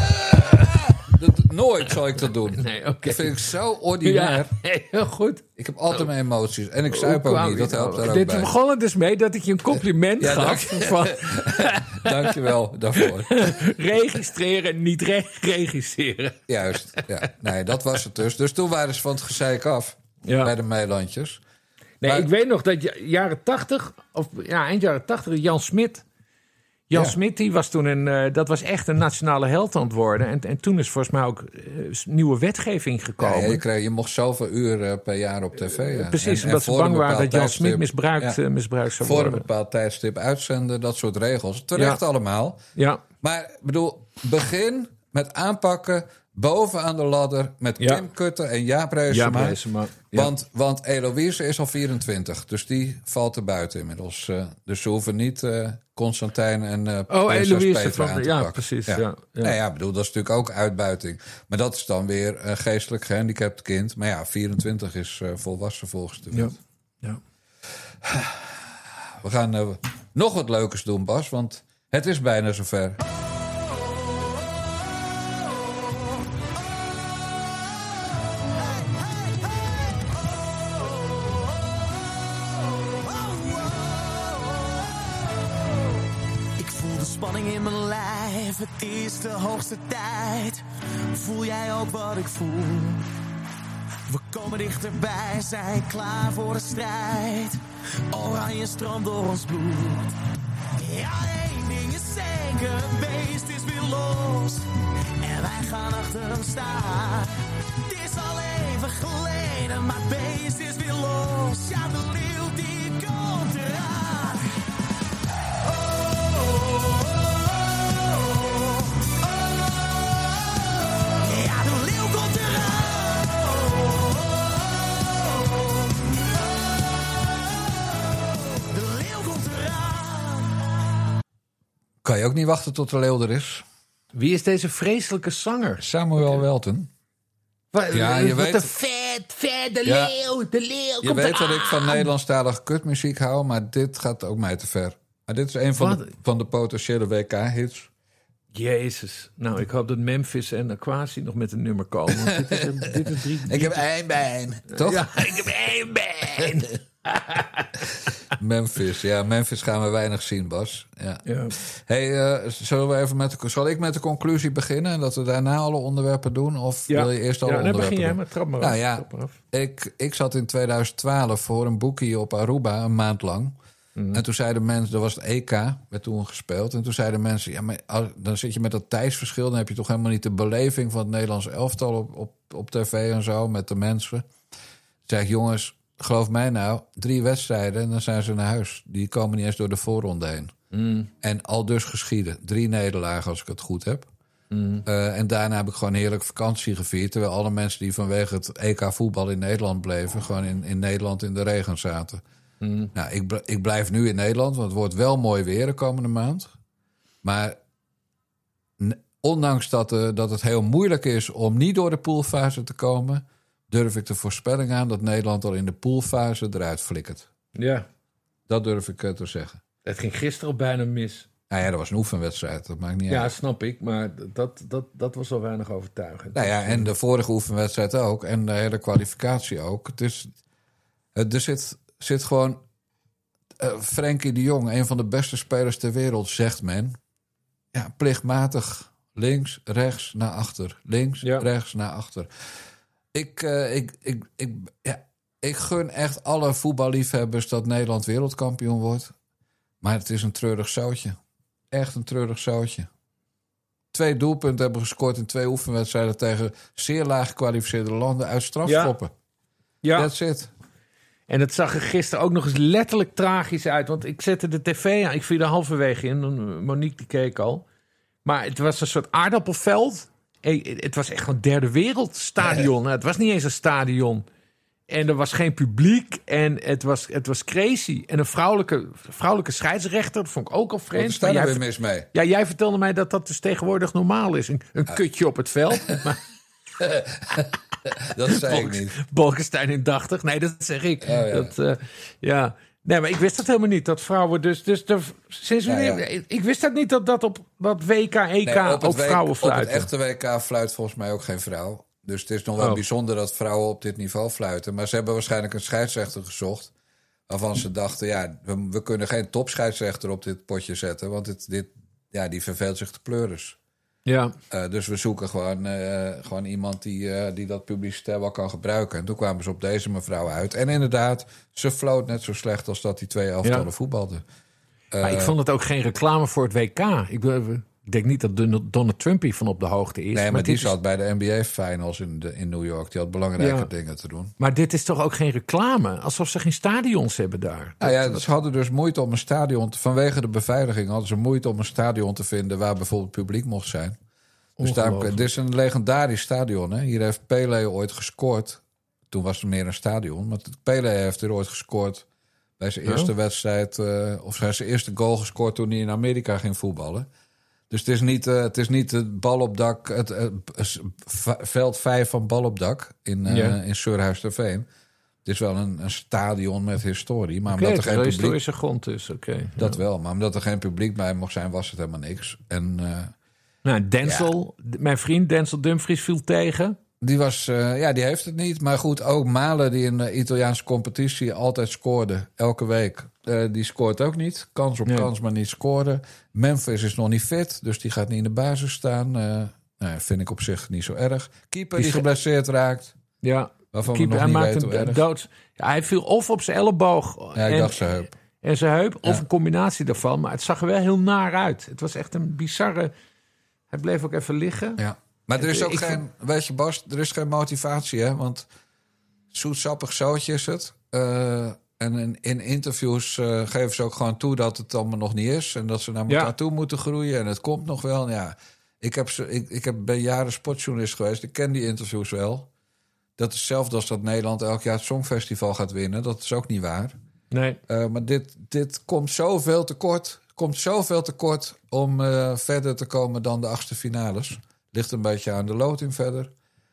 Dat, nooit zal ik dat doen. nee, oké. Dat vind ik zo ordinair. Ja, nee, heel goed. Ik heb altijd mijn emoties. En ik zuip Hoe ook kwam niet, je dat helpt nou? daar ook Dit bij. begon er dus mee dat ik je een compliment Ja, gaf. Van Dank je wel daarvoor. registreren, niet re- regisseren. Juist, ja. Nee, dat was het dus. Dus toen waren ze van het gezeik af Ja. bij de Meilandjes. Nee, Maar- ik weet nog dat ja- jaren tachtig, of ja, eind jaren tachtig, Jan Smit. Jan Ja. Smit, die was toen een, eh, dat was echt een nationale held aan het worden. En, en toen is volgens mij ook eh, nieuwe wetgeving Ja, gekomen. je, kreeg, je mocht zoveel uren per jaar op tv. Ja. Precies, En- en omdat ze voor een bang waren bepaald dat Jan Smit tijdstip- misbruikt, ja, eh, misbruikt zou voor een worden. bepaald tijdstip uitzenden, dat soort regels. Terecht Ja. allemaal. Ja, Maar ik bedoel, begin met aanpakken bovenaan de ladder met Ja. Kim Kutter en Jaap ja, Reesema. maar, ja. Want, want Eloïse is al vierentwintig, dus die valt er buiten inmiddels. Uh, dus ze hoeven niet uh, Constantijn en uh, Oh, Prinses Eloïse Petra van- aan te ja, pakken. precies, ja, ja. Nee, ja, bedoel, dat is natuurlijk ook uitbuiting. Maar dat is dan weer een geestelijk gehandicapt kind. Maar ja, vierentwintig is uh, volwassen volgens de wet. Ja. Ja. We gaan uh, nog wat leukers doen, Bas, want het is bijna zover. Spanning in mijn lijf, het is de hoogste tijd. Voel jij ook wat ik voel? We komen dichterbij, zijn klaar voor de strijd. Oranje stroomt door ons bloed. Ja, één ding is zeker, het beest is weer los. En wij gaan achter hem staan. Het is al even geleden, maar het beest is weer los. Ja, de leeuw die komt eraan. Kan je ook niet wachten tot de leeuw er is? Wie is deze vreselijke zanger? Samuel Welten. Wat, Ja, je wat weet- een vet, vet, de Ja. leeuw, de leeuw. Je komt weet dat ik eraan. van Nederlandstalige kutmuziek hou, maar dit gaat ook mij te ver. Maar dit is een van Wat? de, van de potentiële W K-hits. Jezus. Nou, ik hoop dat Memphis en Aquasi nog met een nummer komen. Want dit is, een, dit is drie, drie... Ik heb één been, toch? Ja, ik heb één been. Memphis, ja, Memphis gaan we weinig zien, Bas. Ja. Ja. Hey, uh, zullen we even met de, zal ik met de conclusie beginnen en dat we daarna alle onderwerpen doen? Of Ja. wil je eerst alle Ja, dan onderwerpen begin jij doen? maar. Trap maar Nou af. ja, Trap maar af. Ik, ik zat in tweeduizend twaalf voor een boekie op Aruba, een maand lang. Mhm. En toen zeiden mensen, dat was het E K, werd toen gespeeld. En toen zeiden mensen, ja, maar als- dan zit je met dat tijdsverschil, dan heb je toch helemaal niet de beleving van het Nederlands elftal op, op, op tv en zo, met de mensen. Toen zei ik, jongens, geloof mij nou, drie wedstrijden en dan zijn ze naar huis. Die komen niet eens door de voorronde heen. Mm. En al dus geschieden. Drie nederlagen als ik het goed heb. Mm. Uh, en daarna heb ik gewoon heerlijk vakantie gevierd. Terwijl alle mensen die vanwege het E K voetbal in Nederland bleven, gewoon in, in Nederland in de regen zaten. Mm. Nou, ik, bl- ik blijf nu in Nederland, want het wordt wel mooi weer de komende maand. Maar n- ondanks dat, uh, dat het heel moeilijk is om niet door de poolfase te komen, durf ik de voorspelling aan dat Nederland al in de poolfase eruit flikkert. Ja, Dat durf ik uh, te zeggen. het ging gisteren al bijna mis. Nou ja, dat was een oefenwedstrijd, dat maakt niet Ja, uit. snap ik. Maar dat, dat, dat was al weinig overtuigend. Nou ja, en de vorige oefenwedstrijd ook. En de hele kwalificatie ook. Het is, er zit, zit gewoon... Uh, Frenkie de Jong, een van de beste spelers ter wereld, zegt men. Ja, plichtmatig. Links, rechts, naar achter. Links, Ja. rechts, naar achter. Ik, uh, ik, ik, ik, ja, ik gun echt alle voetballiefhebbers dat Nederland wereldkampioen wordt. Maar het is een treurig zoutje. Echt een treurig zoutje. Twee doelpunten hebben gescoord in twee oefenwedstrijden tegen zeer laag gekwalificeerde landen uit strafschoppen. Ja. That's it. En het zag er gisteren ook nog eens letterlijk tragisch uit. Want ik zette de tv aan. Ik viel er halverwege in. Monique die keek al. Maar het was een soort aardappelveld. Eh, Het was echt een derde wereldstadion. Nou, het was niet eens een stadion. En er was geen publiek. En het was, het was crazy. En een vrouwelijke, vrouwelijke scheidsrechter. Dat vond ik ook al Wat vreemd. is daar Maar nou jij, weer mis mee? ja, jij vertelde mij dat dat dus tegenwoordig normaal is. Een, een kutje op het veld. Maar Dat zei ik niet. Bolkestein in tachtig. Nee, dat zeg ik. Oh, ja. Dat, uh, ja. Nee, maar ik wist dat helemaal niet. Dat vrouwen dus... dus de, sinds Ja, wanneer... ja. Ik wist dat niet dat dat op dat W K, E K Nee, op het ook W K vrouwen fluiten. Op het echte W K fluit volgens mij ook geen vrouw. Dus het is nog wel Oh. bijzonder dat vrouwen op dit niveau fluiten. Maar ze hebben waarschijnlijk een scheidsrechter gezocht. Waarvan ze dachten, ja, we, we kunnen geen topscheidsrechter op dit potje zetten. Want dit, dit, ja, die verveelt zich te pleuris. Ja. Uh, dus we zoeken gewoon, uh, gewoon iemand die, uh, die dat publicitair wel kan gebruiken. En toen kwamen ze op deze mevrouw uit. En inderdaad, ze floot net zo slecht als dat die twee elftallen Ja. voetbalden. Uh, Maar ik vond het ook geen reclame voor het W K. Ik, be- ik denk niet dat Don- Donald Trump hier van op de hoogte is. nee, maar, die dit is- zat bij de N B A-finals in, de, in New York. Die had belangrijke Ja. dingen te doen. Maar dit is toch ook geen reclame? Alsof ze geen stadions hebben daar. Nou ja, ze hadden dus moeite om een stadion... te- vanwege de beveiliging hadden ze moeite om een stadion te vinden... waar bijvoorbeeld publiek mocht zijn. Dus daar, Ongelooflijk. dit is een legendarisch stadion. Hè? Hier heeft Pelé ooit gescoord. Toen was het meer een stadion. Maar Pelé heeft er ooit gescoord bij zijn eerste Oh. wedstrijd... Uh, of zijn eerste goal gescoord toen hij in Amerika ging voetballen. Dus het is niet, uh, het, is niet het bal op dak... het uh, v- veld vijf van bal op dak in, uh, Ja. in Surhuis-ter-Veen. Het is wel een, een stadion met historie. Maar Oké, omdat het er is geen een publiek... historische grond dus. Oké. Dat Ja. wel, maar omdat er geen publiek bij mocht zijn... was het helemaal niks. En... Uh, Nou, Denzel, d- mijn vriend Denzel Dumfries viel tegen. Die was, uh, ja, die heeft het niet. Maar goed, ook Malen, die in de Italiaanse competitie altijd scoorde, elke week, uh, die scoort ook niet. Kans op Nee. kans, maar niet scoren. Memphis is nog niet fit, dus die gaat niet in de basis staan. Uh, nou, vind ik op zich niet zo erg. Keeper die Is- geblesseerd raakt, Ja, waarvan keeper, we hij nog niet maakte weten hoe een erg. dood. Ja, hij viel of op zijn elleboog Ja, ik en, dacht zijn heup. en zijn heup, of Ja. een combinatie daarvan. Maar het zag er wel heel naar uit. Het was echt een bizarre... Hij bleef ook even liggen. Ja. Maar er is ook Ik geen, weet je Bas, er is geen motivatie, hè? Want zoetsappig zoutje is het. Uh, en in, in interviews uh, geven ze ook gewoon toe dat het allemaal nog niet is. En dat ze naar elkaar Ja. toe moeten groeien. En het komt nog wel. Ja, ik, heb ze, ik, ik heb, ben jaren sportjournalist geweest. Ik ken die interviews wel. Dat is hetzelfde als dat Nederland elk jaar het Songfestival gaat winnen. Dat is ook niet waar. Nee. Uh, maar dit, dit komt zoveel tekort. Komt zoveel tekort om uh, verder te komen dan de achtste finales. Ligt een beetje aan de loting verder.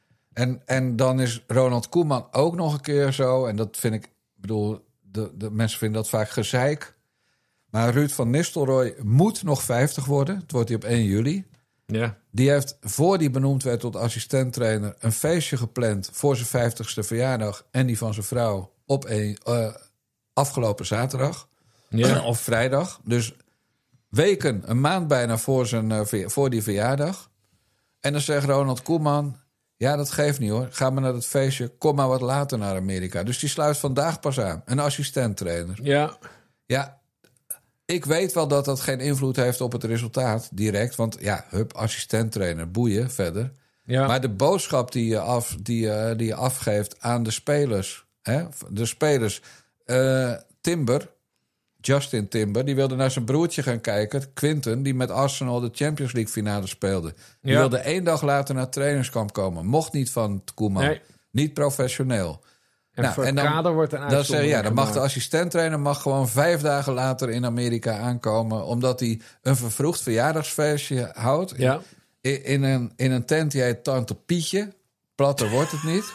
En, en dan is Ronald Koeman ook nog een keer zo. En dat vind ik, ik bedoel, de, de mensen vinden dat vaak gezeik. Maar Ruud van Nistelrooy moet nog vijftig worden. Het wordt hij op één juli. Ja. Die heeft, voor die benoemd werd tot assistenttrainer, een feestje gepland voor zijn vijftigste verjaardag en die van zijn vrouw op een, uh, afgelopen zaterdag. Ja. Of vrijdag. Dus weken, een maand bijna voor, zijn, uh, voor die verjaardag. En dan zegt Ronald Koeman, ja, dat geeft niet hoor. Ga maar naar dat feestje, kom maar wat later naar Amerika. Dus die sluit vandaag pas aan. Een assistenttrainer. Ja. Ja, ik weet wel dat dat geen invloed heeft op het resultaat direct. Want ja, hup, assistenttrainer, boeien verder. Ja. Maar de boodschap die je, af, die, uh, die je afgeeft aan de spelers... Hè, de spelers, uh, Timber... Justin Timber, die wilde naar zijn broertje gaan kijken. Quinten, die met Arsenal de Champions League finale speelde. Die Ja. wilde één dag later naar het trainingskamp komen. Mocht niet van Koeman. Nee. Niet professioneel. En Nou, voor en dan, Kader wordt een dan zeg je, uitzondering ja, dan mag de gemaakt. assistenttrainer mag gewoon vijf dagen later in Amerika aankomen. Omdat hij een vervroegd verjaardagsfeestje houdt. Ja. In, in, een, in een tent die heet Tante Pietje. Platter wordt het niet.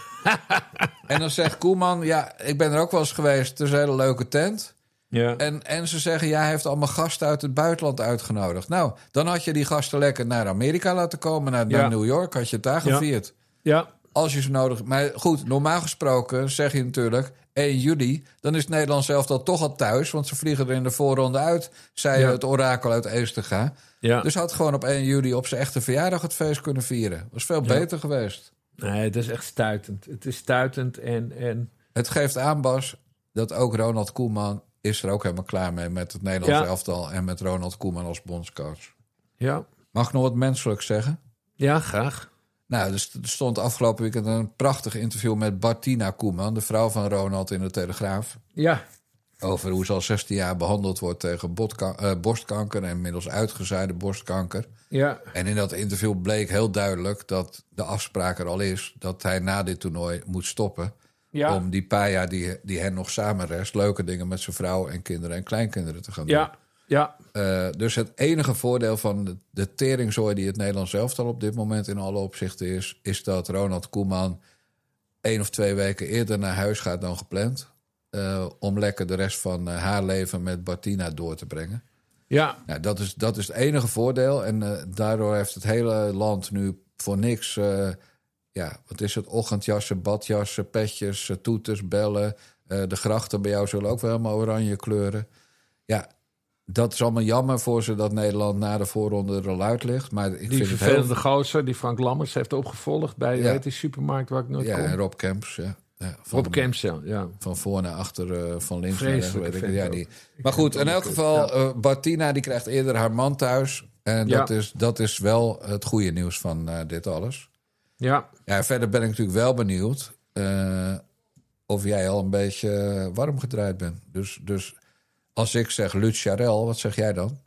En dan zegt Koeman, ja, ik ben er ook wel eens geweest. Het is een hele leuke tent. Ja. En, en ze zeggen, ja, hij heeft allemaal gasten uit het buitenland uitgenodigd. Nou, dan had je die gasten lekker naar Amerika laten komen, naar, Ja. naar New York. Had je het daar Ja. gevierd. Ja. Als je ze nodig... Maar goed, normaal gesproken zeg je natuurlijk... één juli, dan is Nederland zelf dan toch al thuis... want ze vliegen er in de voorronde uit... zei Ja. het orakel uit Eestega. Ja. Dus had gewoon op één juli op zijn echte verjaardag het feest kunnen vieren. Was veel Ja. beter geweest. Nee, het is echt stuitend. Het is stuitend en... en... Het geeft aan, Bas, dat ook Ronald Koeman... is er ook helemaal klaar mee met het Nederlands Ja. elftal... en met Ronald Koeman als bondscoach. Ja. Mag ik nog wat menselijks zeggen? Ja, graag. Nou, er stond afgelopen weekend een prachtig interview met Bartina Koeman... de vrouw van Ronald in de Telegraaf. Ja. Over hoe ze al zestien jaar behandeld wordt tegen botka- uh, borstkanker... en inmiddels uitgezaaide borstkanker. Ja. En in dat interview bleek heel duidelijk dat de afspraak er al is... dat hij na dit toernooi moet stoppen... Ja. om die paar jaar die, die hen nog samenrest... leuke dingen met zijn vrouw en kinderen en kleinkinderen te gaan doen. Ja. Ja. Uh, dus het enige voordeel van de, de teringzooi die het Nederlands elftal op dit moment in alle opzichten is... is dat Ronald Koeman één of twee weken eerder naar huis gaat dan gepland... Uh, om lekker de rest van uh, haar leven met Bartina door te brengen. Ja. Nou, dat, is, dat is het enige voordeel. En uh, daardoor heeft het hele land nu voor niks... Uh, ja, wat is het? Ochtendjassen, badjassen, petjes, uh, toeters, bellen. Uh, de grachten bij jou zullen ook wel helemaal oranje kleuren. Ja, dat is allemaal jammer voor ze dat Nederland na de voorronde er al uit ligt. Maar ik Die vind het vervelende heel... gozer die Frank Lammers heeft opgevolgd... bij Ja. weet die supermarkt waar ik nooit Ja, kom. en Rob Kemps, ja. ja van, Rob Kemps, ja. ja. Van voor naar achter, uh, van links naar rechts. Vreselijk Weet ik, vent ja, ook. die... Ik Maar vind goed, het in elk ook geval, kut, uh, Bartina die krijgt eerder haar man thuis. En dat, Ja. is, dat is wel het goede nieuws van uh, dit alles. Ja. Ja, verder ben ik natuurlijk wel benieuwd... Uh, of jij al een beetje warm gedraaid bent. Dus, dus als ik zeg Lutz Charel, wat zeg jij dan?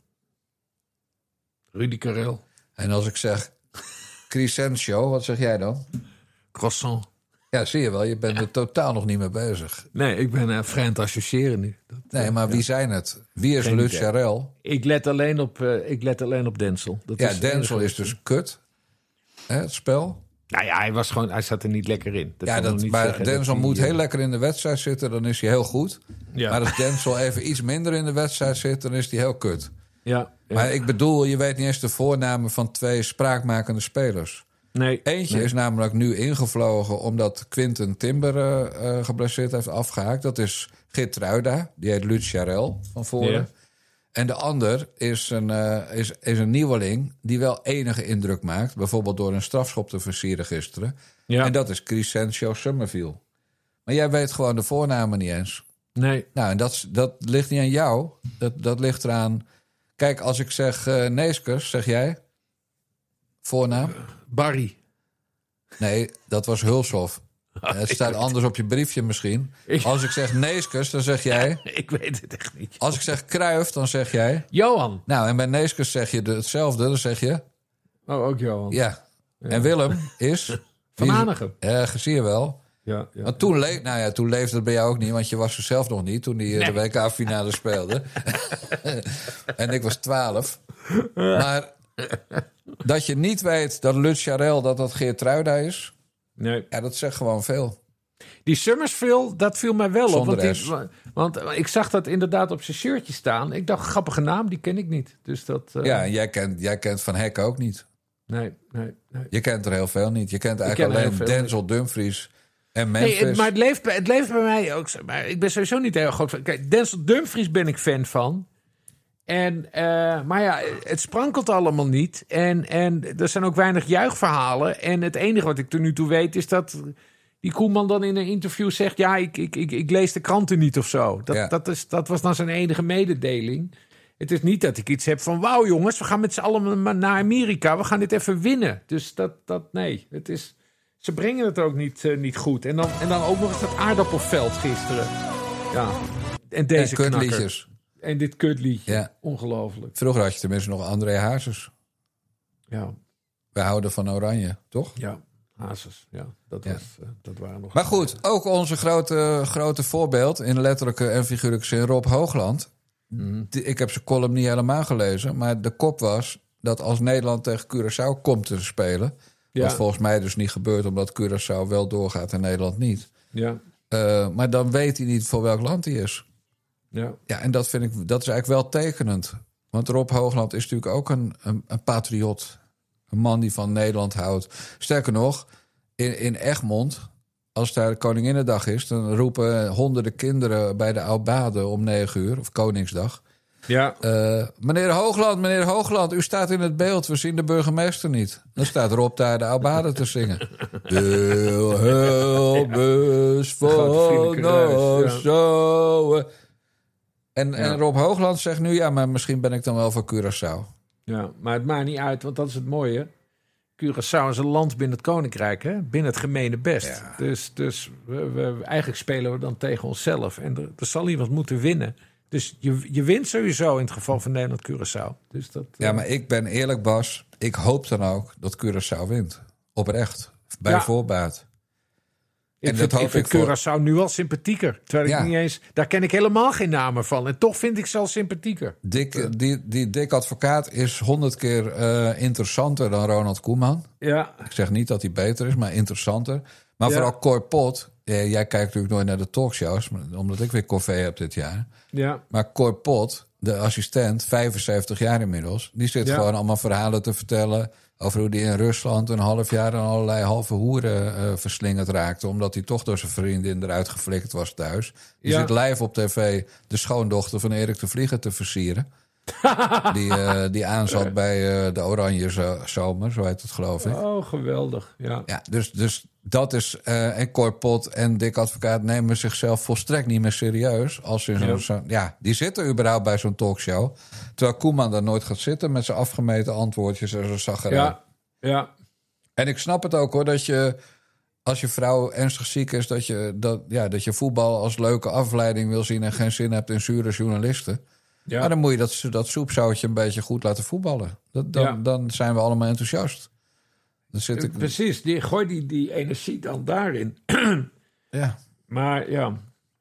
Rudy Karel. En als ik zeg Crescencio, wat zeg jij dan? Croissant. Ja, zie je wel, je bent er totaal nog niet mee bezig. Nee, ik ben uh, vrij aan het associëren nu. Dat, Nee, uh, maar wie ja. zijn het? Wie is Geen Lutz idee. Charel? Ik let alleen op, uh, ik let alleen op Denzel. Dat Ja, is het Denzel enige. is dus kut. Hè, het spel. Nou ja, hij, was gewoon, hij zat er niet lekker in. Dat Ja, wil nog dat, niet maar zeggen Denzel dat moet hij, heel uh, lekker in de wedstrijd zitten, dan is hij heel goed. Ja. Maar als Denzel even iets minder in de wedstrijd zit, dan is hij heel kut. Ja, ja. Maar ik bedoel, je weet niet eens de voornamen van twee spraakmakende spelers. Nee. Eentje nee. is namelijk nu ingevlogen omdat Quinten Timber uh, uh, geblesseerd heeft afgehaakt. Dat is Geertruida, die heet Lutz Charel van voren. Ja. En de ander is een, uh, is, is een nieuweling die wel enige indruk maakt. Bijvoorbeeld door een strafschop te versieren gisteren. Ja. En dat is Crescencio Summerville. Maar jij weet gewoon de voornamen niet eens. Nee. Nou, en dat, dat ligt niet aan jou. Dat, dat ligt eraan... Kijk, als ik zeg uh, Neeskens, zeg jij? Voornaam? Barry. Nee, dat was Hulshoff. Het staat anders op je briefje misschien. Ik- Als ik zeg Neeskens, dan zeg jij... Ik weet het echt niet. Als ik zeg Cruijff, dan zeg jij... Johan. Nou, en bij Neeskens zeg je de- hetzelfde. Dan zeg je... Oh, ook Johan. Ja. En Willem is... Van wie is- Hanegem. Ja, zie je wel. Ja, ja. Want toen, le- nou ja, toen leefde het bij jou ook niet, want je was er zelf nog niet toen hij eh, de W K-finale speelde. En ik was twaalf. Maar dat je niet weet dat Lutz Charel, dat dat Geertruida is, Nee. ja, dat zegt gewoon veel. Die Summersville, dat viel mij wel op. Zonder Want, S. die, want ik zag dat inderdaad op zijn shirtje staan. Ik dacht, grappige naam, die ken ik niet. Dus dat... uh, Ja, en jij kent, jij kent Van Hek ook niet. Nee, nee, nee. Je kent er heel veel niet. Je kent eigenlijk ken alleen Denzel Dumfries en Memphis. Nee, het, maar het leeft, het leeft bij mij ook. zo- Maar ik ben sowieso niet heel groot van. Kijk, Denzel Dumfries ben ik fan van. En, eh, maar ja, het sprankelt allemaal niet. En, en er zijn ook weinig juichverhalen. En het enige wat ik tot nu toe weet is dat die Koeman dan in een interview zegt... ja, ik, ik, ik, ik lees de kranten niet of zo. Dat, Ja. dat, is, dat was dan zijn enige mededeling. Het is niet dat ik iets heb van... wauw jongens, we gaan met z'n allen maar naar Amerika. We gaan dit even winnen. Dus dat, dat nee, het is... Ze brengen het ook niet, uh, niet goed. En dan, en dan ook nog eens dat aardappelveld gisteren. Ja, en deze en knakker. kutliedjes. En dit kutliedje. Ja. Ongelooflijk. Vroeger had je tenminste nog André Hazes. Ja, Wij houden van Oranje, toch? ja. Hazes. Ja, dat, Ja. Was, uh, dat waren nog... Maar goed, ook onze grote, grote voorbeeld... in letterlijke en figuurlijke zin, Rob Hoogland. Mm. Die- Ik heb zijn column niet helemaal gelezen... maar de kop was dat als Nederland tegen Curaçao komt te spelen... Ja. wat volgens mij dus niet gebeurt... omdat Curaçao wel doorgaat en Nederland niet... Ja, Uh, maar dan weet hij niet voor welk land hij is. ja. Ja, en dat vind ik, dat is eigenlijk wel tekenend. Want Rob Hoogland is natuurlijk ook een, een, een patriot. Een man die van Nederland houdt. Sterker nog, in, in Egmond, als daar Koninginnedag is... dan roepen honderden kinderen bij de Oudbade om negen uur, of Koningsdag... Ja, Uh, meneer Hoogland, meneer Hoogland, u staat in het beeld. We zien de burgemeester niet. Dan staat Rob daar de Oudbade te zingen. Heel Helbus grote van vriendelijke reis, ja. zo. En, Ja. en Rob Hoogland zegt nu... ja, maar misschien ben ik dan wel voor Curaçao. ja, maar het maakt niet uit, want dat is het mooie. Curaçao is een land binnen het Koninkrijk, hè? Binnen het gemene best. Ja. Dus, dus we, we, eigenlijk spelen we dan tegen onszelf. En er, er zal iemand moeten winnen. Dus je, je wint sowieso in het geval van Nederland-Curaçao. Dus dat, Ja, eh, maar ik ben eerlijk, Bas. Ik hoop dan ook dat Curaçao wint. Oprecht. Bij Ja. voorbaat. Ik En vind, dat ik hoop vind ik voor- Curaçao nu al sympathieker. Terwijl ik Ja. niet eens... Daar ken ik helemaal geen namen van. En toch vind ik ze al sympathieker. Dick, die, die Dick Advocaat is honderd keer uh, interessanter dan Ronald Koeman. Ja, Ik zeg niet dat hij beter is, maar interessanter. Maar Ja. vooral Cor Pot. Eh, jij kijkt natuurlijk nooit naar de talkshows, maar- omdat ik weer corvée heb dit jaar. ja, Maar Cor Pot, de assistent, vijfenzeventig jaar inmiddels... die zit Ja. gewoon allemaal verhalen te vertellen... over hoe die in Rusland een half jaar aan allerlei halve hoeren uh, verslingerd raakte... omdat hij toch door zijn vriendin eruit geflikt was thuis. Die Ja. zit live op tv de schoondochter van Erik de Vlieger te versieren. die, uh, die aanzat bij uh, de Oranje zo- Zomer, zo heet het geloof ik. oh geweldig. Ja. Ja, dus, dus dat is... Uh, en Cor Pot en Dick Advocaat nemen zichzelf volstrekt niet meer serieus. Als ze in zo'n, Ja. zo, ja, die zitten überhaupt bij zo'n talkshow. Terwijl Koeman daar nooit gaat zitten met zijn afgemeten antwoordjes en zo'n zaggerij. Ja, ja, En ik snap het ook hoor, dat je... als je vrouw ernstig ziek is... dat je, dat, ja, dat je voetbal als leuke afleiding wil zien... en geen zin hebt in zure journalisten. ja. Maar dan moet je dat, dat soepzoutje een beetje goed laten voetballen. Dat, dan, Ja. dan zijn we allemaal enthousiast. Dan zit ik... Precies, die, gooi die, die energie dan daarin. Ja. Maar ja,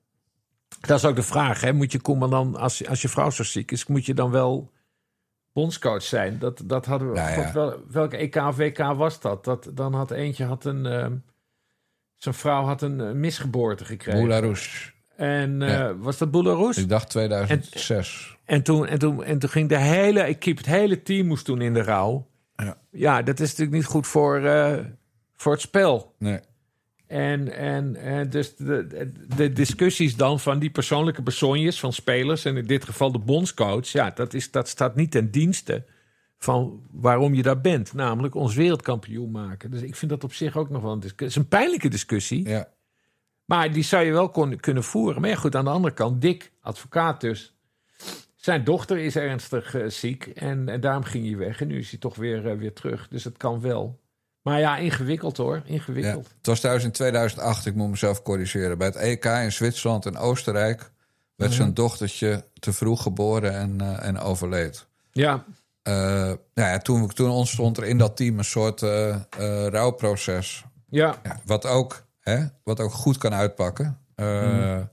dat is ook de vraag. Hè? Moet je Koeman dan, als, als je vrouw zo ziek is... moet je dan wel bondscoach zijn? Dat, dat hadden we... Nou ja. God, wel, welke E K of W K was dat? dat? Dan had eentje had een... Uh, zijn vrouw had een uh, misgeboorte gekregen. Boularoes. En uh, Ja. was dat Boularoes? Ik dacht tweeduizend zes. En toen, en, toen, en toen ging de hele equipe, het hele team moest toen in de rouw. Ja. Ja, dat is natuurlijk niet goed voor, uh, voor het spel. Nee. En, en, en dus de, de, de discussies dan van die persoonlijke besonjes van spelers... en in dit geval de bondscoach... ja, dat, is, dat staat niet ten dienste van waarom je daar bent. Namelijk ons wereldkampioen maken. Dus ik vind dat op zich ook nog wel een discussie. Het is een pijnlijke discussie. Ja. Maar die zou je wel kon, kunnen voeren. Maar ja, goed, aan de andere kant, Dick, advocaat dus. Zijn dochter is ernstig uh, ziek en, en daarom ging hij weg. En nu is hij toch weer, uh, weer terug. Dus het kan wel. Maar ja, ingewikkeld hoor, ingewikkeld. Ja. Het was trouwens in tweeduizend acht, ik moet mezelf corrigeren. Bij het E K in Zwitserland en Oostenrijk... werd Mm-hmm. zijn dochtertje te vroeg geboren en, uh, en overleed. Ja, Uh, nou ja, toen, toen ontstond er in dat team een soort uh, uh, rouwproces. ja, Ja, wat, ook, hè, wat ook goed kan uitpakken. Uh, Mm.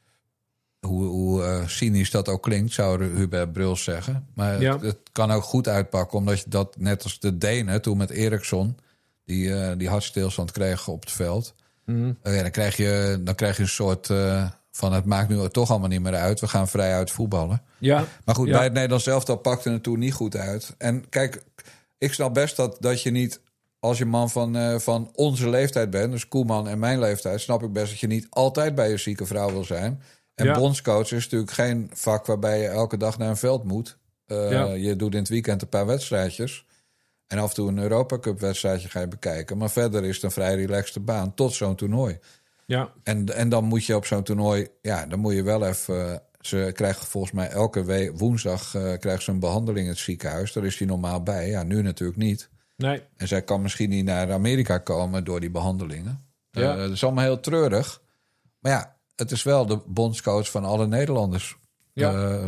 Hoe, hoe uh, cynisch dat ook klinkt, zou Hubert Bruls zeggen. Maar Ja. het, het kan ook goed uitpakken, omdat je dat net als de Denen... toen met Eriksson, die, uh, die hartstilstand kregen op het veld... Mm. Uh, ja, dan, krijg je, dan krijg je een soort uh, van... het maakt nu toch allemaal niet meer uit, we gaan vrij uit voetballen. ja. Maar goed, Ja. bij het Nederlands elftal pakte het toen niet goed uit. En kijk, ik snap best dat, dat je niet... Als je man van, uh, van onze leeftijd bent, dus Koeman en mijn leeftijd... snap ik best dat je niet altijd bij je zieke vrouw wil zijn. En ja. bondscoach is natuurlijk geen vak waarbij je elke dag naar een veld moet. Uh, ja. Je doet in het weekend een paar wedstrijdjes. En af en toe een Europa Cup wedstrijdje ga je bekijken. Maar verder is het een vrij relaxte baan tot zo'n toernooi. Ja. En, en dan moet je op zo'n toernooi... Ja, dan moet je wel even... Uh, ze krijgen volgens mij elke week woensdag uh, krijgt ze een behandeling in het ziekenhuis. Daar is hij normaal bij. Ja, nu natuurlijk niet. Nee. En zij kan misschien niet naar Amerika komen door die behandelingen. Ja. Uh, dat is allemaal heel treurig. Maar ja, het is wel de bondscoach van alle Nederlanders. Ja. Uh,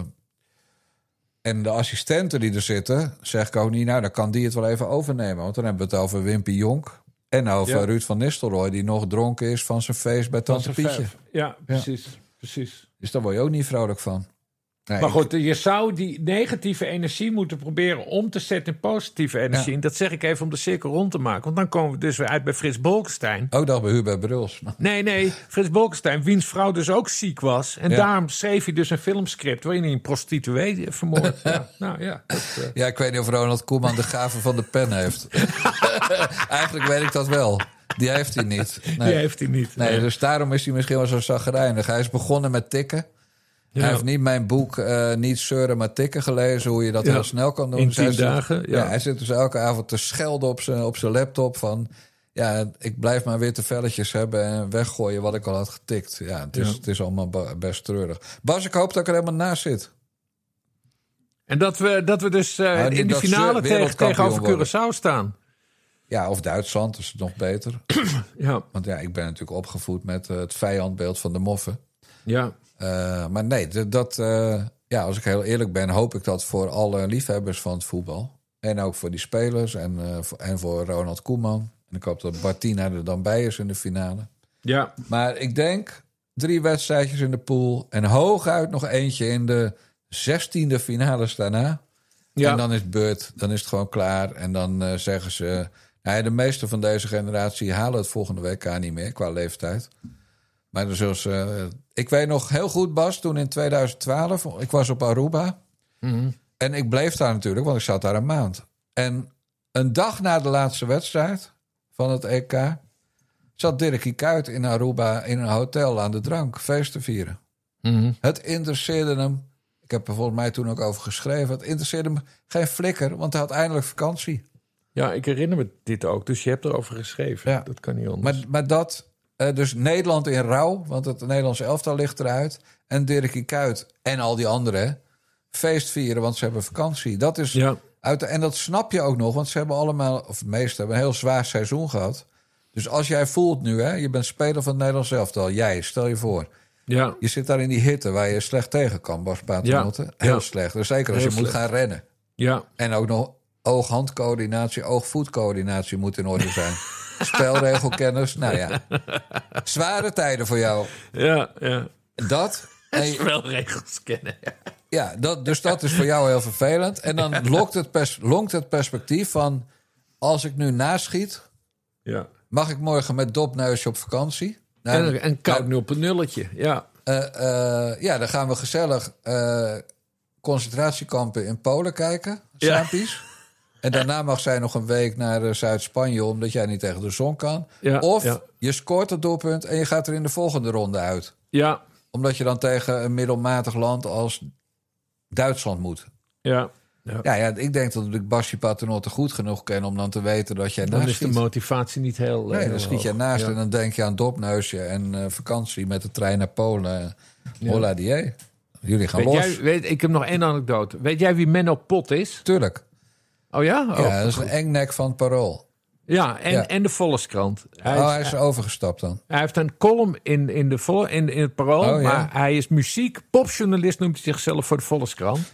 en de assistenten die er zitten, zeg ik ook niet... nou, dan kan die het wel even overnemen. Want dan hebben we het over Wimpy Jonk... en over ja. Ruud van Nistelrooy... die nog dronken is van zijn feest bij Tante Pietje. Ja, precies, ja. precies. Dus daar word je ook niet vrolijk van. Nee, maar goed, je zou die negatieve energie moeten proberen om te zetten in positieve energie. Ja. En dat zeg ik even om de cirkel rond te maken. Want dan komen we dus weer uit bij Frits Bolkestein. Ook dat bij Hubert Bruls. Nee, nee, Frits Bolkestein, wiens vrouw dus ook ziek was. En ja. daarom schreef hij dus een filmscript waarin hij een prostituee vermoord. ja, nou, ja, dat, uh... ja, ik weet niet of Ronald Koeman de gave van de pen heeft. Eigenlijk weet ik dat wel. Die heeft hij niet. Nee. Die heeft hij niet. Nee, nee, dus daarom is hij misschien wel zo chagrijnig. Hij is begonnen met tikken. Ja. Hij heeft niet mijn boek uh, Niet zeuren, maar tikken gelezen... hoe je dat ja. heel snel kan doen. In tien dus dagen, zit, ja. ja. Hij zit dus elke avond te schelden op zijn, op zijn laptop van... ja, ik blijf maar witte velletjes hebben en weggooien wat ik al had getikt. Ja, het is, ja. Het is allemaal best treurig. Bas, ik hoop dat ik er helemaal naast zit. En dat we, dat we dus uh, nou, in de finale tegen, tegenover Curaçao staan. Ja, of Duitsland, is het nog beter. ja. Want ja, ik ben natuurlijk opgevoed met uh, het vijandbeeld van de moffen. Ja. Uh, maar nee, dat, uh, ja, als ik heel eerlijk ben, hoop ik dat voor alle liefhebbers van het voetbal. En ook voor die spelers en, uh, voor, en voor Ronald Koeman. En ik hoop dat Martina er dan bij is in de finale. Ja. Maar ik denk drie wedstrijdjes in de pool en hooguit nog eentje in de zestiende finales daarna. Ja. En dan is het beurt, dan is het gewoon klaar. En dan uh, zeggen ze... Nou ja, de meeste van deze generatie halen het volgende W K niet meer qua leeftijd. Maar dus als, uh, ik weet nog heel goed, Bas, toen in tweeduizend twaalf... ik was op Aruba. Mm-hmm. En ik bleef daar natuurlijk, want ik zat daar een maand. En een dag na de laatste wedstrijd van het E K... zat Dirkie Kuyt in Aruba in een hotel aan de drank feest te vieren. Mm-hmm. Het interesseerde hem... Ik heb er volgens mij toen ook over geschreven. Het interesseerde hem geen flikker, want hij had eindelijk vakantie. Ja, ik herinner me dit ook. Dus je hebt erover geschreven. Ja. Dat kan niet anders. Maar, maar dat... Uh, dus Nederland in rouw, want het Nederlandse elftal ligt eruit. En Dirkie Kuyt en al die anderen feest vieren, want ze hebben vakantie. Dat is ja. uit de, en dat snap je ook nog, want ze hebben allemaal, of de meesten hebben een heel zwaar seizoen gehad. Dus als jij voelt nu, hè, je bent speler van het Nederlands elftal, jij, stel je voor. Ja. Je zit daar in die hitte waar je slecht tegen kan, Bas Paternotte. Ja. Heel ja. slecht. Dus zeker als heel je slecht. moet gaan rennen. Ja. En ook nog oog-handcoördinatie, oog-voetcoördinatie moet in orde zijn. Spelregelkennis, nou ja. Zware tijden voor jou. Ja, ja. Dat. En je, spelregels kennen. Ja, ja dat, dus dat is voor jou heel vervelend. En dan lokt het, pers, lonkt het perspectief van... als ik nu naschiet... Ja. mag ik morgen met dopneusje op vakantie? Nou, en, en koud nu op een nulletje, ja. Uh, uh, ja, dan gaan we gezellig uh, concentratiekampen in Polen kijken. Saampies. Ja. En daarna mag zij nog een week naar uh, Zuid-Spanje... omdat jij niet tegen de zon kan. Ja, of ja. je scoort het doelpunt en je gaat er in de volgende ronde uit. Ja. Omdat je dan tegen een middelmatig land als Duitsland moet. Ja. Ja. Ja, ja, ik denk dat ik Basje Paternotte goed genoeg ken... om dan te weten dat jij dan naast is de schiet. motivatie niet heel... Nee, heel dan schiet je naast ja. en dan denk je aan dopneusje... en uh, vakantie met de trein naar Polen. Ja. Hola die. Jullie gaan weet los. Jij, weet, ik heb nog één anekdote. Weet jij wie Menno Pot is? Tuurlijk. Oh ja? Oh, ja, dat is een engnek van het Parool. Ja, en, ja. en de Volkskrant. Hij oh, is, hij is overgestapt dan. Hij heeft een column in, in, de vol, in, in het Parool... Oh, ja. maar hij is muziek, popjournalist noemt hij zichzelf voor de Volkskrant.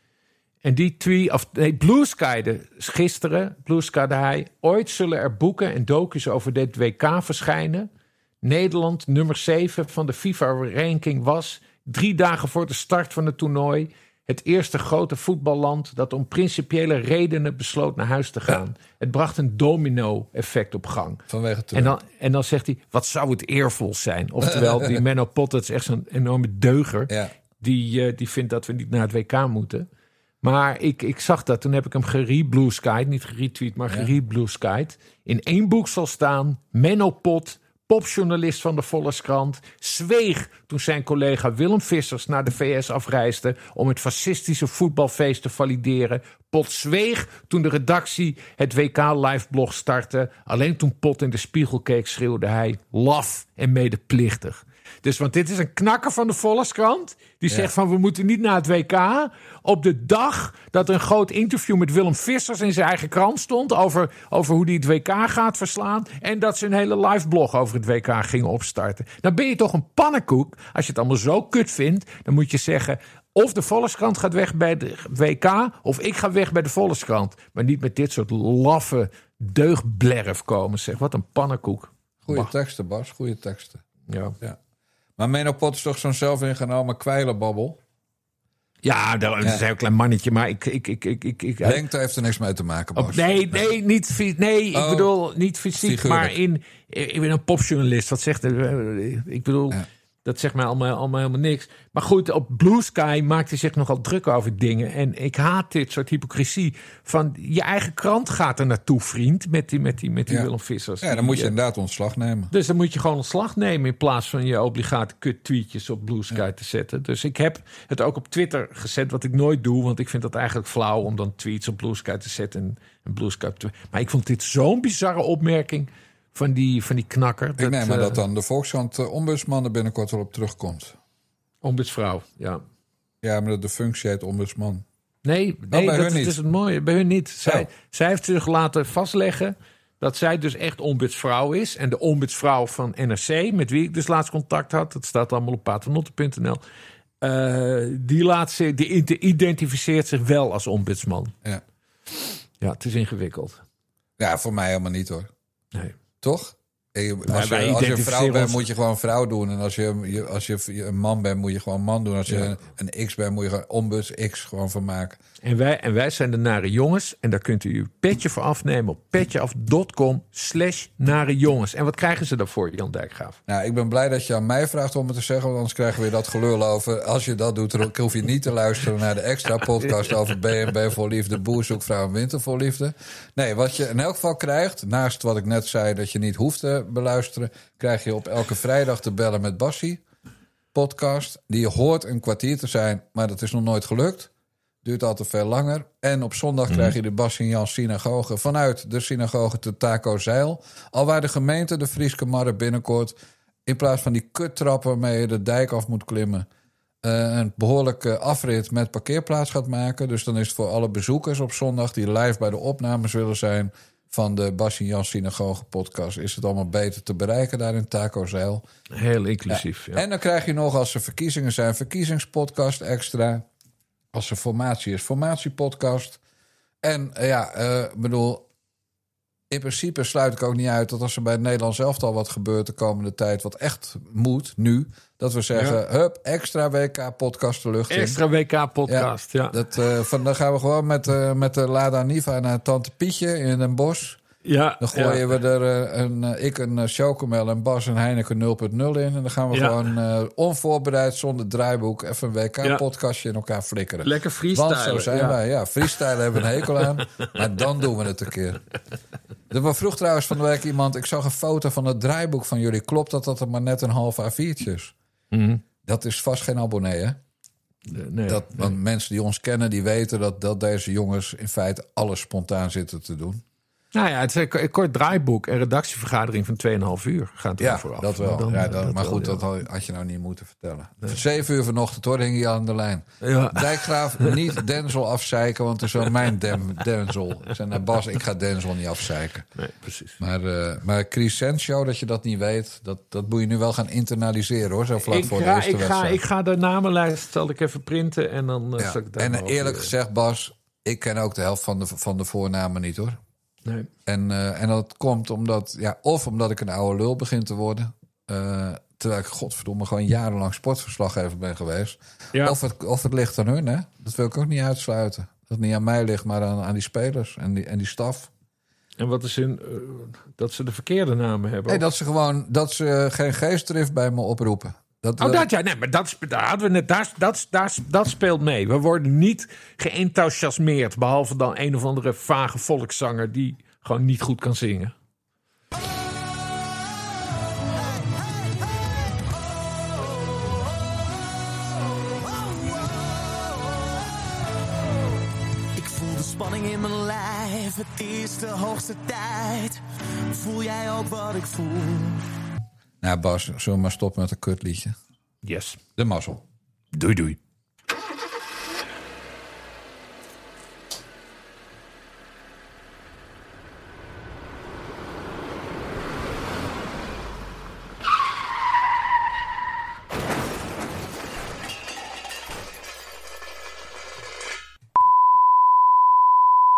En die tweet, of nee, Blue Skyde gisteren, Blue Skyde hij... ooit zullen er boeken en docu's over dit W K verschijnen. Nederland, nummer zeven van de FIFA-ranking was... drie dagen voor de start van het toernooi... het eerste grote voetballand dat om principiële redenen besloot naar huis te gaan. Ja. Het bracht een domino-effect op gang. Vanwege en dan, en dan zegt hij, wat zou het eervol zijn? Oftewel, die Menno Pot, dat is echt zo'n enorme deuger... Ja. Die, uh, die vindt dat we niet naar het W K moeten... Maar ik, ik zag dat, toen heb ik hem gereblueskyd, niet geretweet, maar Ja. gereblueskyd. In één boek zal staan, Menno Pot, popjournalist van de Volkskrant, zweeg toen zijn collega Willem Vissers naar de V S afreisde om het fascistische voetbalfeest te valideren. Pot zweeg toen de redactie het W K liveblog startte. Alleen toen Pot in de spiegel keek schreeuwde hij laf en medeplichtig. Dus, want dit is een knakker van de Volkskrant. Die Ja. zegt van, we moeten niet naar het W K. Op de dag dat er een groot interview met Willem Vissers in zijn eigen krant stond over, over hoe hij het W K gaat verslaan. En dat ze een hele liveblog over het W K gingen opstarten. Dan ben je toch een pannenkoek. Als je het allemaal zo kut vindt, dan moet je zeggen, of de Volkskrant gaat weg bij de W K, of ik ga weg bij de Volkskrant. Maar niet met dit soort laffe deugblerf komen. Zeg, wat een pannenkoek. Goeie Bah. teksten, Bas. Goeie teksten. Ja. Ja. Maar Menno Pot is toch zo'n zelfingenomen kwijlenbabbel? Ja, dat is een heel klein mannetje, maar ik... ik, ik, ik, ik, ik Lengte heeft er niks mee te maken, Bas. Op, nee, nee, niet, fy- nee Oh, ik bedoel niet fysiek, figuurlijk. maar in, ik ben een popjournalist. Wat zegt er? Ik bedoel, Ja. dat zegt mij allemaal, allemaal helemaal niks. Maar goed, op Blue Sky maakt hij zich nogal druk over dingen. En ik haat dit soort hypocrisie. Van je eigen krant gaat er naartoe, vriend, met die, met die, met die Ja. Willem Vissers. Ja, dan moet je inderdaad ontslag nemen. Dus dan moet je gewoon ontslag nemen in plaats van je obligate kut tweetjes op Blue Sky te zetten. Dus ik heb het ook op Twitter gezet, wat ik nooit doe, want ik vind dat eigenlijk flauw om dan tweets op Blue Sky te zetten en, en Blue Sky te... Maar ik vond dit zo'n bizarre opmerking van die, van die knakker. Ik neem maar eh, dat dan de Volkskrant uh, ombudsman er binnenkort wel op terugkomt. ombudsvrouw, ja. Ja, maar dat de functie heet ombudsman. Nee, nee bij dat, hun dat niet. is het mooie. Bij hun niet. Zij, Oh. zij heeft zich laten vastleggen dat zij dus echt ombudsvrouw is. En de ombudsvrouw van N R C, met wie ik dus laatst contact had, dat staat allemaal op paternotte punt n l. Uh, die, laat zich, die identificeert zich wel als ombudsman. Ja. Ja, het is ingewikkeld. Ja, voor mij helemaal niet hoor. Nee. Toch? Je- Als wij je, als je een identificeren vrouw bent, ons- moet je gewoon vrouw doen. En als je, je- als je een man bent, moet je gewoon man doen. Als je Ja. een, een X bent, moet je gewoon ombuds X gewoon van maken. En wij, en wij zijn de Nare Jongens. En daar kunt u uw petje voor afnemen op petjeaf.com slash Nare Jongens. En wat krijgen ze daarvoor, Jan Dijkgraaf? Nou, ik ben blij dat je aan mij vraagt om het te zeggen. Want anders krijgen we weer dat gelul over. Als je dat doet, dan hoef je niet te luisteren naar de extra podcast over B en B voor liefde, boerzoekvrouw en winter voor liefde. Nee, wat je in elk geval krijgt, naast wat ik net zei dat je niet hoeft te beluisteren, krijg je op elke vrijdag te bellen met Bassie podcast. Die hoort een kwartier te zijn, maar dat is nog nooit gelukt. Duurt altijd veel langer. En op zondag Mhm. krijg je de Bas en Jan synagoge vanuit de synagoge te Taco-Zeil. Al waar de gemeente de Frieske Marre binnenkort, in plaats van die kuttrap waarmee je de dijk af moet klimmen, uh, een behoorlijke afrit met parkeerplaats gaat maken. Dus dan is het voor alle bezoekers op zondag die live bij de opnames willen zijn van de Bas en Jan synagoge podcast, is het allemaal beter te bereiken daar in Taco-Zeil. Heel inclusief. Ja. En dan krijg je nog, als er verkiezingen zijn, verkiezingspodcast extra. Als er formatie is, formatiepodcast. En uh, ja, ik uh, bedoel, in principe sluit ik ook niet uit dat als er bij het Nederlands elftal wat gebeurt de komende tijd, wat echt moet nu, dat we zeggen, Ja. hup, extra W K-podcast de lucht in. Extra W K-podcast, ja. Dat, uh, van, dan gaan we gewoon met, uh, met de Lada Niva naar Tante Pietje in Den Bosch. Ja, Dan gooien ja. we er uh, een, uh, ik een uh, Chocomel en Bas een Heineken nul punt nul in. En dan gaan we Ja. gewoon uh, onvoorbereid, zonder draaiboek, even een W K-podcastje in elkaar flikkeren. Lekker freestylen. Want zo zijn ja. wij. Ja, freestylen hebben we een hekel aan. Maar dan doen we het een keer. Er vroeg trouwens van de week iemand, ik zag een foto van het draaiboek van jullie. Klopt dat dat er maar net een half A viertje is? Mhm. Dat is vast geen abonnee, hè? Nee, Dat, want mensen die ons kennen, die weten dat, dat deze jongens in feite alles spontaan zitten te doen. Nou ja, het is een kort draaiboek en redactievergadering van twee en een half uur gaat er Ja, vooraf. dat wel. Maar, dan, ja, eh, dat, dat maar wel, goed, ja. dat had je nou niet moeten vertellen. Zeven uur vanochtend hoor, hing je aan de lijn. Ja. Dijkgraaf, niet Denzel afzeiken, want het is wel mijn dem, Denzel. Ik zei, nou Bas, ik ga Denzel niet afzeiken. Nee, precies. Maar, uh, maar Crescentio, dat je dat niet weet, dat, dat moet je nu wel gaan internaliseren hoor, zo vlak Ik voor de ga, eerste ik, ga, wedstrijd. ik ga de namenlijst zal ik even printen en dan uh, Ja. zal ik daar En maar uh, over- eerlijk gezegd, Bas, ik ken ook de helft van de, van de voornamen niet hoor. Nee. En, uh, en dat komt omdat, ja, of omdat ik een oude lul begin te worden. Uh, terwijl ik, godverdomme, gewoon jarenlang sportverslaggever ben geweest. Ja. Of, het, of het ligt aan hun, hè? Dat wil ik ook niet uitsluiten. Dat het niet aan mij ligt, maar aan, aan die spelers en die, en die staf. En wat is hun, uh, dat ze de verkeerde namen hebben? Nee, dat ze gewoon dat ze geen geestdrift bij me oproepen. Dat, Oh, dat- dat ja, nee, maar dat, daar hadden we net, daar, dat, daar, dat speelt mee. We worden niet geënthousiasmeerd, behalve dan een of andere vage volkszanger die gewoon niet goed kan zingen. Ik voel de spanning in mijn lijf, het is de hoogste tijd. Voel jij ook wat ik voel? Nou Bas, zullen we maar stoppen met een kutliedje? Yes. De mazzel. Doei doei.